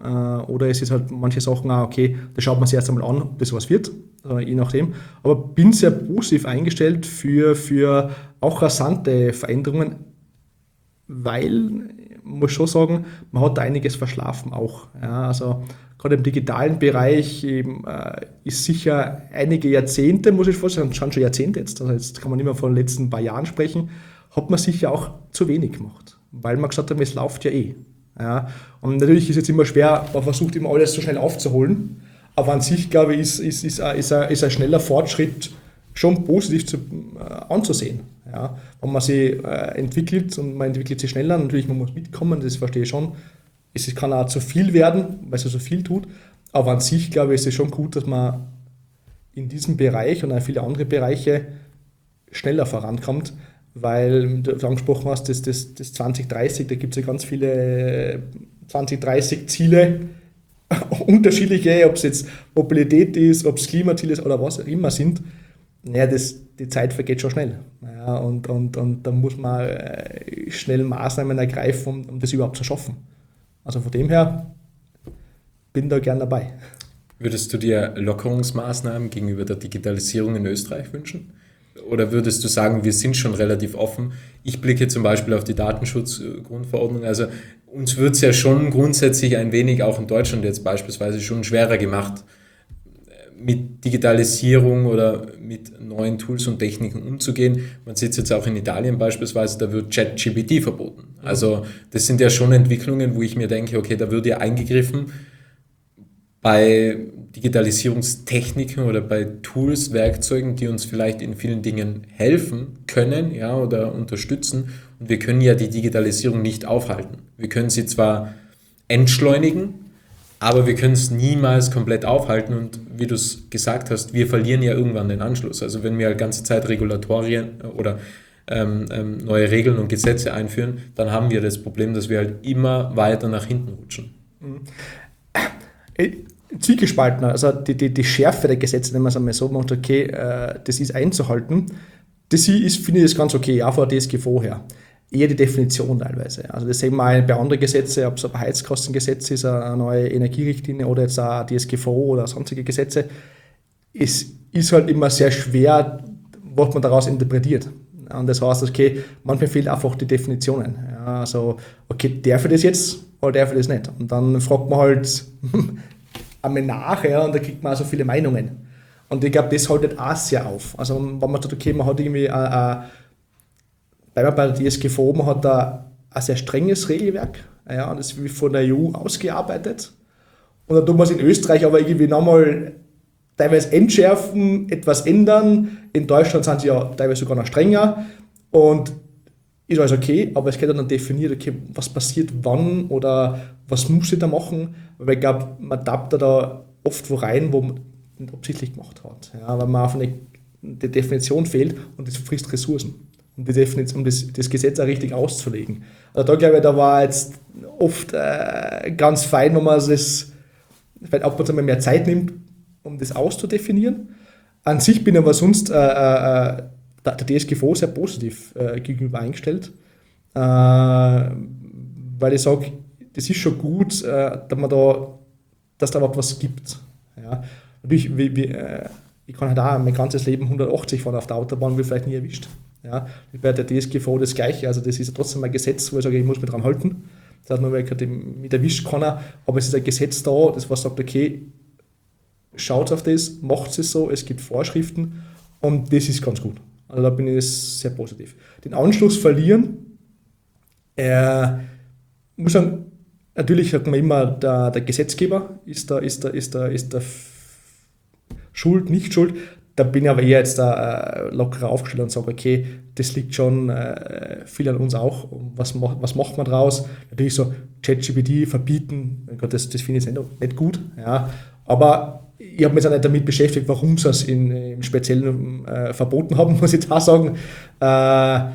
A: Äh, oder es ist halt manche Sachen auch, okay, da schaut man sich erst einmal an, ob das was wird, äh, je nachdem. Aber bin sehr positiv eingestellt für, für auch rasante Veränderungen, weil, man muss schon sagen, man hat einiges verschlafen auch. Ja, also gerade im digitalen Bereich eben, äh, ist sicher einige Jahrzehnte, muss ich vorstellen, schon schon Jahrzehnte jetzt, also jetzt kann man nicht mehr von den letzten paar Jahren sprechen, hat man sicher auch zu wenig gemacht, weil man gesagt hat, es läuft ja eh. Ja, und natürlich ist es jetzt immer schwer, man versucht immer alles so schnell aufzuholen, aber an sich, glaube ich, ist, ist, ist, ist, ein, ist ein schneller Fortschritt schon positiv zu, äh, anzusehen. Ja, wenn man sich äh, entwickelt und man entwickelt sich schneller, natürlich man muss mitkommen, das verstehe ich schon. Es kann auch zu viel werden, weil es so viel tut, aber an sich, glaube ich, ist es schon gut, dass man in diesem Bereich und auch viele andere Bereiche schneller vorankommt, weil du angesprochen hast, das, das, das zwanzig dreißig, da gibt es ja ganz viele zwanzig dreißig Ziele, unterschiedliche, ob es jetzt Mobilität ist, ob es Klimaziel ist oder was auch immer sind. Naja, das, die Zeit vergeht schon schnell. Ja, und, und, und da muss man äh, schnell Maßnahmen ergreifen, um, um das überhaupt zu schaffen. Also von dem her bin da gern dabei.
B: Würdest du dir Lockerungsmaßnahmen gegenüber der Digitalisierung in Österreich wünschen? Oder würdest du sagen, wir sind schon relativ offen? Ich blicke zum Beispiel auf die Datenschutzgrundverordnung. Also uns wird es ja schon grundsätzlich ein wenig, auch in Deutschland jetzt beispielsweise, schon schwerer gemacht, mit Digitalisierung oder mit neuen Tools und Techniken umzugehen. Man sieht es jetzt auch in Italien beispielsweise, da wird ChatGPT verboten. Also das sind ja schon Entwicklungen, wo ich mir denke, okay, da wird ja eingegriffen. Bei Digitalisierungstechniken oder bei Tools, Werkzeugen, die uns vielleicht in vielen Dingen helfen können, ja, oder unterstützen. Und wir können ja die Digitalisierung nicht aufhalten. Wir können sie zwar entschleunigen, aber wir können es niemals komplett aufhalten. Und wie du es gesagt hast, wir verlieren ja irgendwann den Anschluss. Also wenn wir die ganze Zeit Regulatorien oder ähm, ähm, neue Regeln und Gesetze einführen, dann haben wir das Problem, dass wir halt immer weiter nach hinten rutschen.
A: Mhm. Zwiegespalten, also die, die, die Schärfe der Gesetze, wenn man es einmal so macht, okay, äh, das ist einzuhalten, das ist, finde ich das ganz okay, auch vor der D S G V her. Eher die Definition teilweise. Also das sehen wir auch bei anderen Gesetzen, ob es ein Heizkostengesetz ist, eine neue Energierichtlinie oder jetzt eine D S G V oder sonstige Gesetze. Es ist halt immer sehr schwer, was man daraus interpretiert. Und das heißt, okay, manchmal fehlen einfach die Definitionen. Ja, also, okay, darf ich das jetzt oder darf ich das nicht? Und dann fragt man halt einmal nach, ja, und da kriegt man auch so viele Meinungen. Und ich glaube, das haltet auch sehr auf. Also wenn man sagt, okay, man hat irgendwie ein, ein, bei der D S G V, man hat da ein sehr strenges Regelwerk, ja, und das wird von der E U ausgearbeitet. Und dann tut man es in Österreich aber irgendwie nochmal teilweise entschärfen, etwas ändern. In Deutschland sind sie ja teilweise sogar noch strenger. Und ist alles okay, aber es geht dann definiert, okay, was passiert wann oder was muss ich da machen. Weil ich glaube, man tappt da oft wo rein, wo man nicht absichtlich gemacht hat. Ja, weil man auf eine die Definition fehlt und das frisst Ressourcen, um, die Definition, um das, das Gesetz auch richtig auszulegen. Also da glaube ich, da war jetzt oft äh, ganz fein, wenn man das vielleicht ab und zu mal mehr Zeit nimmt, um das auszudefinieren. An sich bin ich aber sonst äh, äh, der D S G V sehr positiv äh, gegenüber eingestellt, äh, weil ich sage, das ist schon gut, äh, dass man da, dass da überhaupt was gibt. Ja. Natürlich, wie, wie, äh, ich kann halt auch mein ganzes Leben hundertachtzig fahren auf der Autobahn, wird vielleicht nie erwischt. Ja. Bei der D S G V das Gleiche, also das ist ja trotzdem ein Gesetz, wo ich sage, ich muss mich dran halten. Das heißt, nur weil ich mit erwischt kann, aber es ist ein Gesetz da, das was sagt, okay, schaut auf das, macht es so, es gibt Vorschriften und das ist ganz gut. Also da bin ich sehr positiv. Den Anschluss verlieren, äh, muss sagen, natürlich sagt man immer, der, der Gesetzgeber ist da, ist da, ist da, ist da schuld, nicht schuld. Da bin ich aber eher jetzt da äh, lockerer aufgestellt und sage, okay, das liegt schon äh, viel an uns auch. Was, was macht man draus? Natürlich so ChatGPT verbieten, Gott, das, das finde ich jetzt nicht, nicht gut. Ja. Aber ich habe mich jetzt auch nicht damit beschäftigt, warum sie es in, im Speziellen äh, verboten haben, muss ich da sagen. Äh,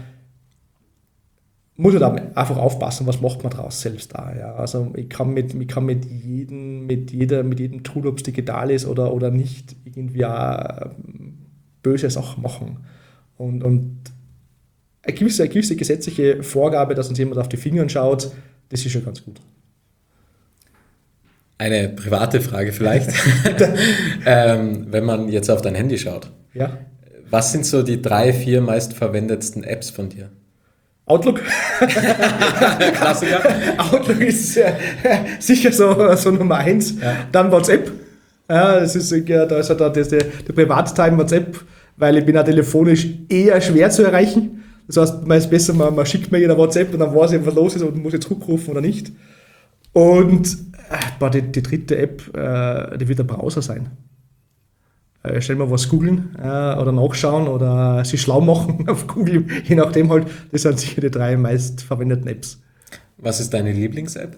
A: muss ich da einfach aufpassen, was macht man draus selbst da. Ja. Also ich kann mit, ich kann mit jedem, mit jeder, mit jedem Tool, ob es digital ist oder, oder nicht, irgendwie auch böse Sachen machen. Und, und eine, gewisse, eine gewisse gesetzliche Vorgabe, dass uns jemand auf die Finger schaut, das ist schon ganz gut.
B: Eine private Frage vielleicht. ähm, wenn man jetzt auf dein Handy schaut.
A: Ja.
B: Was sind so die drei, vier meistverwendetsten Apps von dir?
A: Outlook.
B: Klassiker.
A: Outlook ist äh, sicher so, so Nummer eins.
B: Ja.
A: Dann WhatsApp. Ja, das ist, ja, da ist ja da das, der, der Privatteil WhatsApp, weil ich bin ja telefonisch eher schwer zu erreichen. Das heißt, man ist besser, man, man schickt mir jeder WhatsApp und dann weiß ich, was los ist und muss ich zurückrufen oder nicht. Und äh, die, die dritte App, äh, die wird der Browser sein. Äh, schnell mal was googeln äh, oder nachschauen oder sich schlau machen auf Google, je nachdem halt. Das sind sicher die drei meistverwendeten Apps.
B: Was ist deine Lieblings-App?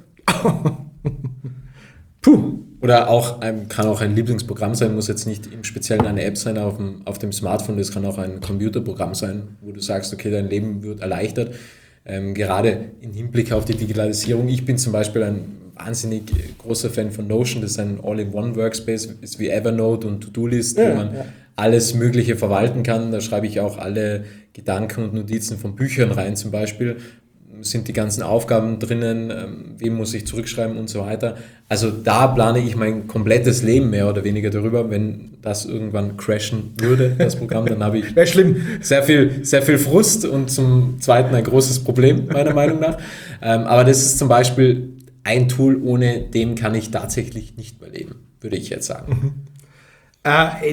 A: Puh.
B: Oder auch ein, kann auch ein Lieblingsprogramm sein, muss jetzt nicht im Speziellen eine App sein auf dem, auf dem Smartphone, das kann auch ein Computerprogramm sein, wo du sagst, okay, dein Leben wird erleichtert. Ähm, gerade im Hinblick auf die Digitalisierung. Ich bin zum Beispiel ein wahnsinnig großer Fan von Notion, das ist ein All-in-One-Workspace, ist wie Evernote und To-Do-List,
A: Ja,
B: wo man
A: ja.
B: alles Mögliche verwalten kann. Da schreibe ich auch alle Gedanken und Notizen von Büchern rein zum Beispiel. Sind die ganzen Aufgaben drinnen, ähm, wem muss ich zurückschreiben und so weiter. Also da plane ich mein komplettes Leben mehr oder weniger darüber. Wenn das irgendwann crashen würde, das Programm, dann habe ich
A: Wäre schlimm.
B: sehr viel, sehr viel Frust und zum Zweiten ein großes Problem, meiner Meinung nach. Ähm, aber das ist zum Beispiel ein Tool, ohne dem kann ich tatsächlich nicht mehr leben, würde ich jetzt sagen.
A: Mhm. Äh, äh,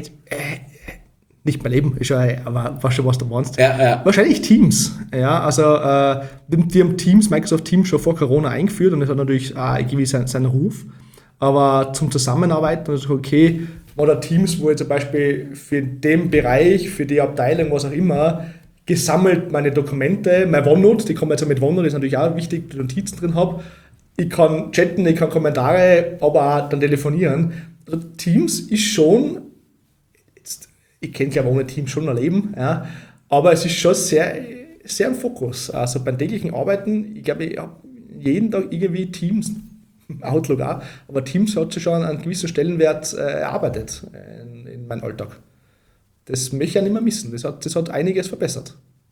A: nicht mehr leben, ist ja, aber was schon was du meinst.
B: Ja, ja.
A: Wahrscheinlich Teams. Ja, also äh, die haben Teams, Microsoft Teams schon vor Corona eingeführt und das hat natürlich auch irgendwie seinen, seinen Ruf. Aber zum Zusammenarbeiten, also okay, oder Teams, wo ich zum Beispiel für den Bereich, für die Abteilung, was auch immer, gesammelt meine Dokumente, mein OneNote, die kommen jetzt ja mit OneNote, das ist natürlich auch wichtig, die Notizen drin habe. Ich kann chatten, ich kann Kommentare, aber auch dann telefonieren. Also Teams ist schon, jetzt, ich kenne glaube ohne Teams schon ein Leben, ja, aber es ist schon sehr, sehr im Fokus. Also beim täglichen Arbeiten, ich glaube, ich habe jeden Tag irgendwie Teams, Outlook auch, aber Teams hat sich schon an gewissen Stellenwert äh, erarbeitet in, in meinem Alltag. Das möchte ich ja nicht mehr missen. Das hat, das hat einiges verbessert.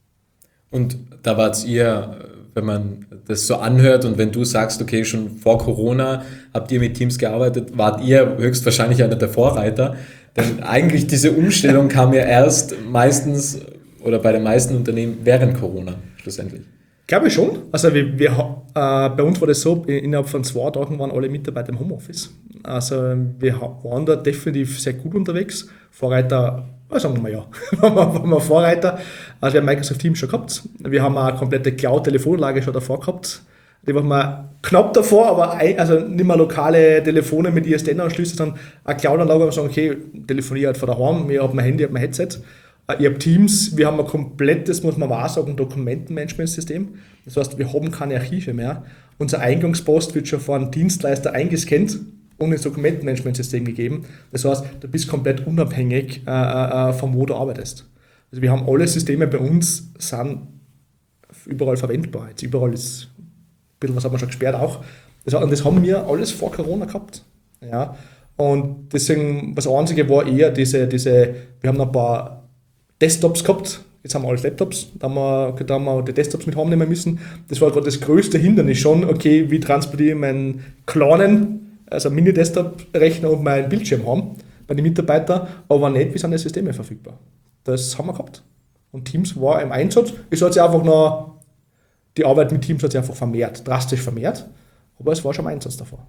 B: Und da wart ihr, wenn man das so anhört und wenn du sagst, okay, schon vor Corona habt ihr mit Teams gearbeitet, wart ihr höchstwahrscheinlich einer der Vorreiter. Denn eigentlich diese Umstellung kam ja erst meistens oder bei den meisten Unternehmen während Corona schlussendlich.
A: Glaube ich schon. Also wir, wir, äh, bei uns war das so, innerhalb von zwei Tagen waren alle Mitarbeiter im Homeoffice. Also wir waren da definitiv sehr gut unterwegs. Vorreiter, sagen wir mal ja, waren wir Vorreiter. Also wir haben Microsoft Teams schon gehabt. Wir haben auch eine komplette Cloud-Telefonlage schon davor gehabt. Die waren wir knapp davor, aber ein, also nicht mehr lokale Telefone mit I S D N-Anschlüssen, sondern eine Cloud-Anlage, wo wir sagen, okay, telefoniere halt von daheim, ich habe mein Handy, ich habe mein Headset. Ich habe Teams, wir haben ein komplettes, muss man mal auch sagen, Dokumentenmanagementsystem. Das heißt, wir haben keine Archive mehr. Unser Eingangspost wird schon von einem Dienstleister eingescannt und ins Dokumentenmanagementsystem gegeben. Das heißt, du bist komplett unabhängig äh, äh, von wo du arbeitest. Also wir haben alle Systeme bei uns, sind überall verwendbar. Jetzt überall ist ein bisschen, was haben wir schon gesperrt auch. Das, und das haben wir alles vor Corona gehabt. Ja. Und deswegen, das Einzige war eher diese, diese wir haben ein paar Desktops gehabt, jetzt haben wir alles Laptops, da haben wir, da haben wir die Desktops mit heimnehmen müssen. Das war gerade das größte Hindernis schon, okay, wie transportiere ich meinen kleinen, also Mini-Desktop-Rechner und meinen Bildschirm haben bei den Mitarbeitern, aber nicht, wie sind die Systeme verfügbar. Das haben wir gehabt. Und Teams war im Einsatz, es hat sich einfach noch, die Arbeit mit Teams hat sich einfach vermehrt, drastisch vermehrt, aber es war schon im Einsatz davor.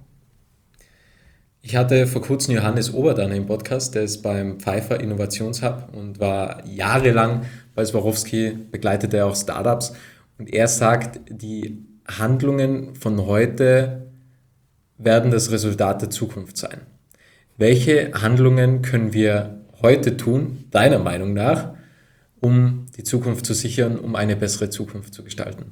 B: Ich hatte vor kurzem Johannes Oberdanner im Podcast, der ist beim Pfeiffer Innovationshub und war jahrelang bei Swarovski, begleitete auch Startups. Und er sagt, die Handlungen von heute werden das Resultat der Zukunft sein. Welche Handlungen können wir heute tun, deiner Meinung nach, um die Zukunft zu sichern, um eine bessere Zukunft zu gestalten?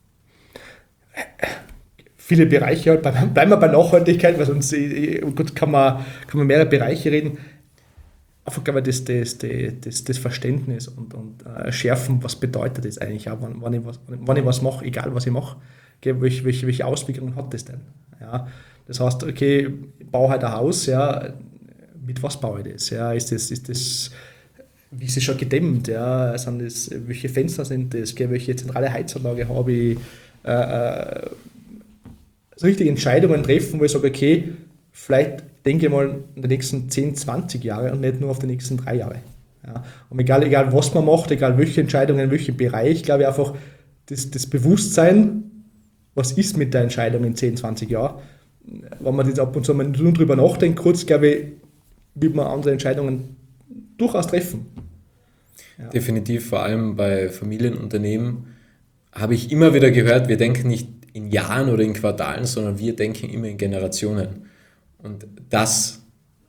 A: Viele Bereiche, halt, bleiben wir bei Nachhaltigkeit, weil sonst gut, kann, man, kann man mehrere Bereiche reden. Einfach, glaube ich, das, das, das, das Verständnis und, und äh, schärfen, was bedeutet das eigentlich auch, wann, wann, ich was, wann ich was mache, egal was ich mache, welche, welche, welche Auswirkungen hat das denn? Ja, das heißt, okay, ich baue halt ein Haus, ja, mit was baue ich das? Ja, ist das, ist das wie ist es schon gedämmt? Ja, sind das, welche Fenster sind das? Welche zentrale Heizanlage habe ich? Äh, äh, richtige Entscheidungen treffen, wo ich sage, okay, vielleicht denke ich mal in den nächsten zehn, zwanzig Jahre und nicht nur auf die nächsten drei Jahre. Ja. Und egal, egal was man macht, egal welche Entscheidungen, in welchem Bereich, glaube ich einfach, das, das Bewusstsein, was ist mit der Entscheidung in zehn, zwanzig Jahren, wenn man das ab und zu mal nur drüber nachdenkt, kurz, glaube ich, wird man andere Entscheidungen durchaus treffen.
B: Ja. Definitiv, vor allem bei Familienunternehmen habe ich immer wieder gehört, wir denken nicht in Jahren oder in Quartalen, sondern wir denken immer in Generationen. Und das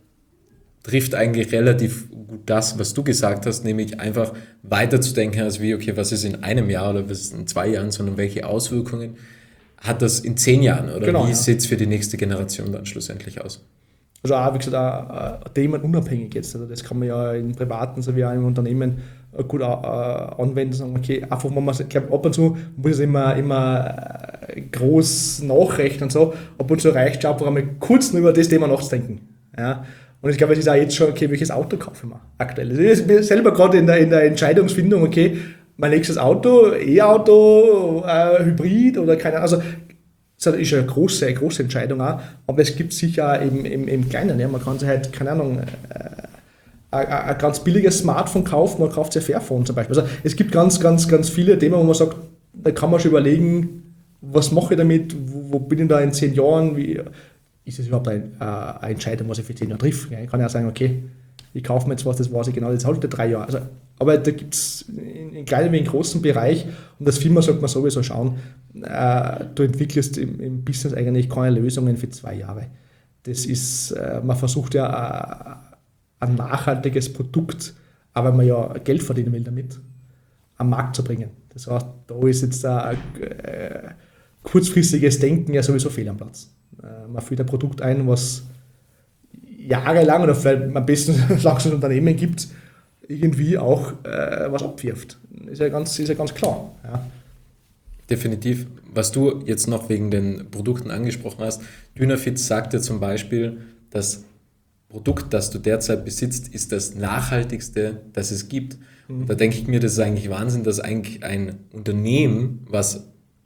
B: trifft eigentlich relativ gut das, was du gesagt hast, nämlich einfach weiterzudenken als wie, okay, was ist in einem Jahr oder was ist in zwei Jahren, sondern welche Auswirkungen hat das in zehn Jahren oder genau, wie ja. sieht es für die nächste Generation dann schlussendlich aus?
A: Also auch, wie gesagt, auch, auch themenunabhängig jetzt. Also das kann man ja im Privaten sowie auch im Unternehmen gut anwenden, sagen, okay, einfach, wenn man, ich glaube, ab und zu muss es immer, immer groß nachrechnen und so, ab und zu reicht es einfach einmal kurz nur über das Thema nachzudenken. Ja. Und ich glaube, es ist auch jetzt schon, okay, welches Auto kaufe ich mir aktuell. Also ich bin selber gerade in der, in der Entscheidungsfindung, okay, mein nächstes Auto, E-Auto, äh, Hybrid oder keine Ahnung, also das ist eine große, eine große Entscheidung auch, aber es gibt sicher auch im, im, im Kleinen, ja, man kann sich halt, keine Ahnung, äh, ein, ein ganz billiges Smartphone kaufen, man kauft sich ein Fairphone zum Beispiel. Also es gibt ganz, ganz, ganz viele Themen, wo man sagt, da kann man schon überlegen, was mache ich damit, wo, wo bin ich da in zehn Jahren, wie, ist das überhaupt ein, äh, eine Entscheidung, was ich für zehn Jahre trifft. Ja, ich kann ja sagen, okay, ich kaufe mir jetzt was, das weiß ich genau, das halte drei Jahre. Also, aber da gibt es in, in kleinen wie in großen Bereich, und als Firma sollte man sowieso schauen, äh, du entwickelst im, im Business eigentlich keine Lösungen für zwei Jahre. Das ist, äh, man versucht ja äh, ein nachhaltiges Produkt, aber man ja Geld verdienen will damit, am Markt zu bringen. Das heißt, da ist jetzt ein äh, kurzfristiges Denken ja sowieso fehl am Platz. Äh, man führt ein Produkt ein, was jahrelang oder vielleicht am besten solange es ein Unternehmen gibt, irgendwie auch äh, was abwirft. Ist ja ganz, ist ja ganz klar. Ja.
B: Definitiv. Was du jetzt noch wegen den Produkten angesprochen hast, Dynafit sagt ja zum Beispiel, das Produkt, das du derzeit besitzt, ist das nachhaltigste, das es gibt. Mhm. Und da denke ich mir, das ist eigentlich Wahnsinn, dass eigentlich ein Unternehmen, was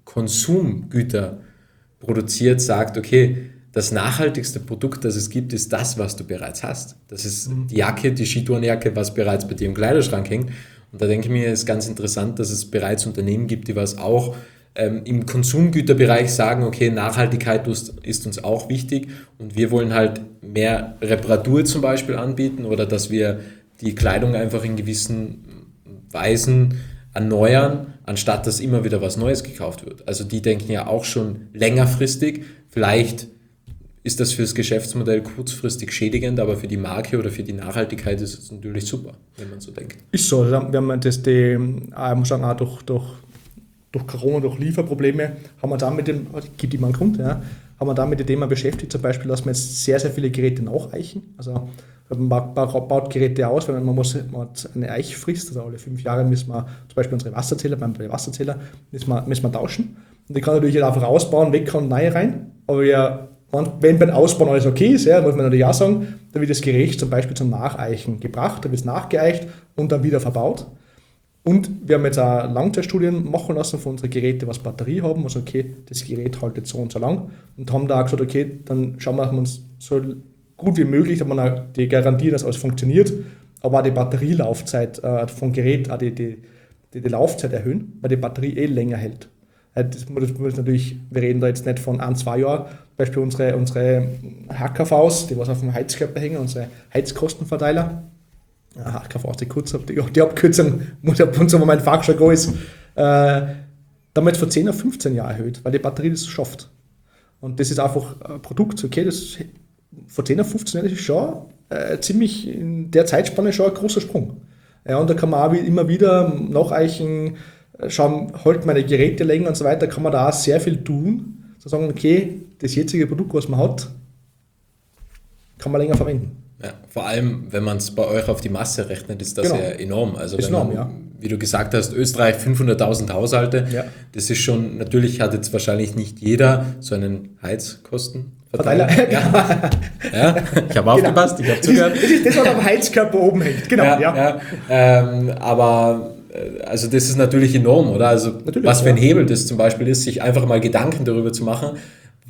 B: Konsumgüter produziert, sagt, okay, das nachhaltigste Produkt, das es gibt, ist das, was du bereits hast. Das ist mhm. die Jacke, die Skitourenjacke, was bereits bei dir im Kleiderschrank hängt. Und da denke ich mir, ist ganz interessant, dass es bereits Unternehmen gibt, die was auch ähm, im Konsumgüterbereich sagen, okay, Nachhaltigkeit ist, ist uns auch wichtig und wir wollen halt mehr Reparatur zum Beispiel anbieten oder dass wir die Kleidung einfach in gewissen Weisen erneuern, anstatt dass immer wieder was Neues gekauft wird. Also die denken ja auch schon längerfristig, vielleicht ist das fürs Geschäftsmodell kurzfristig schädigend, aber für die Marke oder für die Nachhaltigkeit ist es natürlich super, wenn man so denkt.
A: Ist so. Wir haben das, die, ich muss sagen, auch durch, durch, durch Corona, durch Lieferprobleme, haben wir da mit dem, gibt immer einen Grund, ja, haben wir da mit dem Thema beschäftigt, zum Beispiel, dass wir jetzt sehr, sehr viele Geräte nacheichen. Also man baut Geräte aus, weil man, muss, man hat eine Eichfrist, also alle fünf Jahre müssen wir zum Beispiel unsere Wasserzähler, beim Wasserzähler müssen wir, müssen wir tauschen. Und die kann natürlich einfach ausbauen, weg und neu rein, aber wir wenn beim Ausbauen alles okay ist, ja, muss man natürlich auch sagen, dann wird das Gerät zum Beispiel zum Nacheichen gebracht, dann wird es nachgeeicht und dann wieder verbaut. Und wir haben jetzt auch Langzeitstudien machen lassen von unseren Geräten, was Batterie haben, also okay, das Gerät haltet so und so lang und haben da auch gesagt, okay, dann schauen wir uns so gut wie möglich, dass man auch die garantieren, dass alles funktioniert, aber auch die Batterielaufzeit äh, vom Gerät, auch die, die, die, die Laufzeit erhöhen, weil die Batterie eh länger hält. Das muss natürlich, wir reden da jetzt nicht von ein, zwei Jahren, zum Beispiel unsere, unsere H K Vs, die was auf dem Heizkörper hängen, unsere Heizkostenverteiler. Ja, H K V ist die, Kurz, die, die Abkürzung, muss ab und zu, wenn mein Fachjargon ist, äh, da haben wir jetzt von zehn auf fünfzehn Jahre erhöht, weil die Batterie das schafft. Und das ist einfach ein Produkt, okay, das von zehn auf fünfzehn Jahre ist schon äh, ziemlich in der Zeitspanne schon ein großer Sprung. Ja, und da kann man auch immer wieder nacheichen, schauen, halt meine Geräte länger und so weiter, kann man da auch sehr viel tun, zu sagen, okay, das jetzige Produkt, was man hat, kann man länger verwenden.
B: Ja, vor allem, wenn man es bei euch auf die Masse rechnet, ist das genau. ja enorm. Also
A: ist
B: wenn
A: enorm,
B: man,
A: ja.
B: Wie du gesagt hast, Österreich fünfhunderttausend Haushalte,
A: ja.
B: das ist schon, natürlich hat jetzt wahrscheinlich nicht jeder so einen Heizkostenverteiler. Ja. ja, ich habe aufgepasst, genau. ich habe zugehört.
A: Das ist das, was am Heizkörper oben hängt, genau. Ja, ja.
B: Ja. Ähm, aber also das ist natürlich enorm, oder? Also natürlich, was für ein ja. Hebel das zum Beispiel ist, sich einfach mal Gedanken darüber zu machen,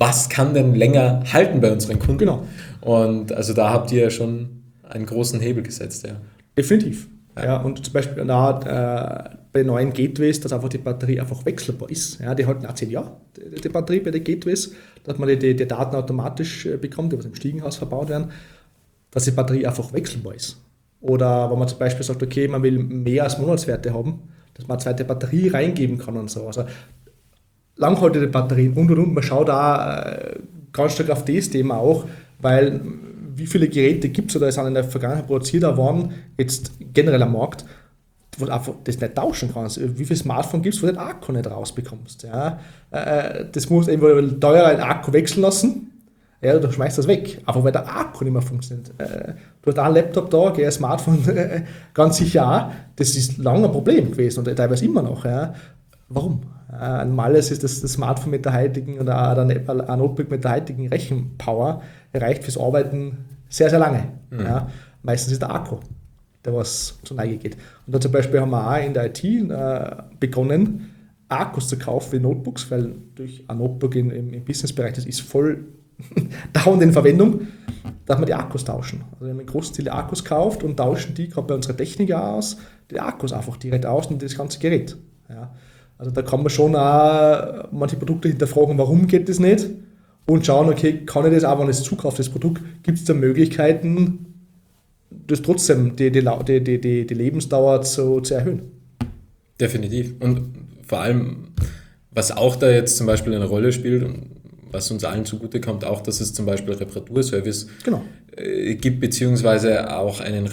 B: was kann denn länger halten bei unseren Kunden?
A: Genau.
B: Und also da habt ihr schon einen großen Hebel gesetzt, ja.
A: Definitiv. Ja. Ja, und zum Beispiel da, äh, bei neuen Gateways, dass einfach die Batterie einfach wechselbar ist. Ja, die halten auch zehn Jahre, die, die Batterie bei den Gateways, dass man die, die, die Daten automatisch äh, bekommt, die was im Stiegenhaus verbaut werden, dass die Batterie einfach wechselbar ist. Oder wenn man zum Beispiel sagt, okay, man will mehr als Monatswerte haben, dass man eine zweite Batterie reingeben kann und so. Also langhaltende Batterien und und und. Man schaut da äh, ganz stark auf das Thema auch, weil wie viele Geräte gibt es oder sind in der Vergangenheit produziert worden, jetzt generell am Markt, wo du einfach das nicht tauschen kannst. Wie viele Smartphone gibt es, wo du den Akku nicht rausbekommst. Ja? Äh, das musst du entweder teurer einen Akku wechseln lassen, ja, du schmeißt das weg, einfach weil der Akku nicht mehr funktioniert. Äh, du hast einen Laptop da, ein Smartphone äh, ganz sicher auch. Das ist lange ein Problem gewesen und teilweise immer noch. Ja. Warum? Äh, normales ist das, das Smartphone mit der heutigen oder ein Notebook mit der heutigen Rechenpower reicht fürs Arbeiten sehr, sehr lange. Mhm. Ja. Meistens ist der Akku, der was zur Neige geht. Und da zum Beispiel haben wir auch in der I T äh, begonnen, Akkus zu kaufen für Notebooks, weil durch ein Notebook in, im, im Businessbereich, das ist voll dauernd in Verwendung, dass wir die Akkus tauschen. Also wir haben einen großen Teil Akkus gekauft und tauschen die gerade bei unserer Technik aus, die Akkus einfach direkt aus und das ganze Gerät. Ja. Also da kann man schon auch manche Produkte hinterfragen, warum geht das nicht und schauen, okay, kann ich das auch, wenn ich es zukaufe, das Produkt, gibt es da Möglichkeiten, das trotzdem die, die, die, die, die Lebensdauer zu, zu erhöhen.
B: Definitiv. Und vor allem, was auch da jetzt zum Beispiel eine Rolle spielt, was uns allen zugute kommt, auch, dass es zum Beispiel Reparaturservice
A: genau.
B: äh, gibt, beziehungsweise auch einen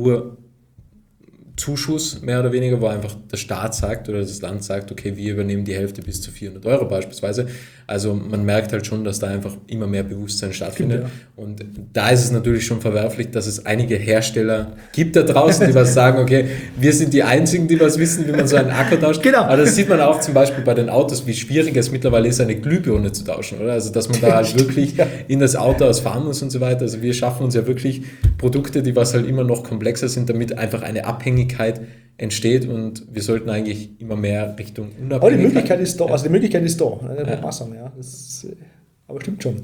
B: Reparaturzuschuss mehr oder weniger, wo einfach der Staat sagt oder das Land sagt, okay, wir übernehmen die Hälfte bis zu vierhundert Euro beispielsweise. Also man merkt halt schon, dass da einfach immer mehr Bewusstsein stattfindet. Ja. Und da ist es natürlich schon verwerflich, dass es einige Hersteller gibt da draußen, die was sagen, okay, wir sind die Einzigen, die was wissen, wie man so einen Akku tauscht.
A: Genau.
B: Aber das sieht man auch zum Beispiel bei den Autos, wie schwierig es mittlerweile ist, eine Glühbirne zu tauschen, oder? Also dass man da halt wirklich in das Auto ausfahren muss und so weiter. Also wir schaffen uns ja wirklich Produkte, die was halt immer noch komplexer sind, damit einfach eine Abhängigkeit entsteht und wir sollten eigentlich immer mehr Richtung Unabhängigkeit.
A: Aber die Möglichkeit ist da, also die Möglichkeit ist da, das muss man sagen, ja. Das, aber stimmt schon.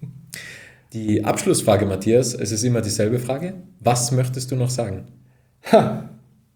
B: Die Abschlussfrage, Matthias, es ist immer dieselbe Frage. Was möchtest du noch sagen?
A: Ha.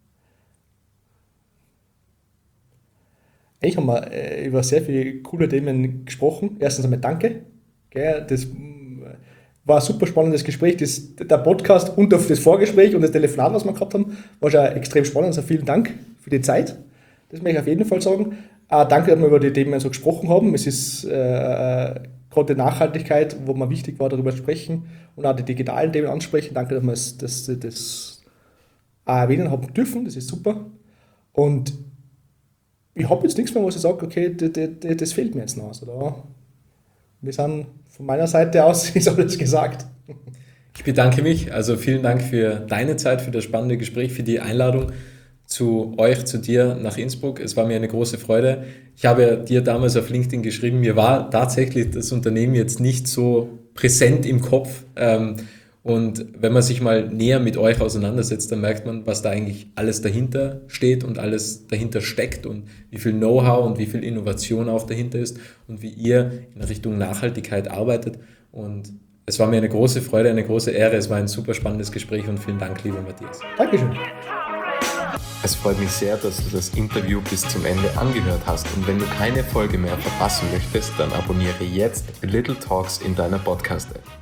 A: Ich habe mal äh, über sehr viele coole Themen gesprochen. Erstens einmal danke. Gell, das war ein super spannendes Gespräch. Das, der Podcast und das Vorgespräch und das Telefonat, was wir gehabt haben, war schon extrem spannend. Also vielen Dank für die Zeit. Das möchte ich auf jeden Fall sagen. Äh, danke, dass wir über die Themen so gesprochen haben. Es ist äh, gerade die Nachhaltigkeit, wo mir wichtig war, darüber zu sprechen und auch die digitalen Themen ansprechen. Danke, dass wir das, das, das auch erwähnen haben dürfen. Das ist super. Und ich habe jetzt nichts mehr, wo ich sage, okay, das, das, das fehlt mir jetzt noch. Also da, wir sind von meiner Seite aus, ist alles gesagt.
B: Ich bedanke mich, also vielen Dank für deine Zeit, für das spannende Gespräch, für die Einladung zu euch, zu dir nach Innsbruck. Es war mir eine große Freude. Ich habe dir damals auf LinkedIn geschrieben, mir war tatsächlich das Unternehmen jetzt nicht so präsent im Kopf. Und wenn man sich mal näher mit euch auseinandersetzt, dann merkt man, was da eigentlich alles dahinter steht und alles dahinter steckt und wie viel Know-how und wie viel Innovation auch dahinter ist und wie ihr in Richtung Nachhaltigkeit arbeitet. Und es war mir eine große Freude, eine große Ehre. Es war ein super spannendes Gespräch und vielen Dank, lieber Matthias.
A: Dankeschön.
B: Es freut mich sehr, dass du das Interview bis zum Ende angehört hast. Und wenn du keine Folge mehr verpassen möchtest, dann abonniere jetzt Little Talks in deiner Podcast-App.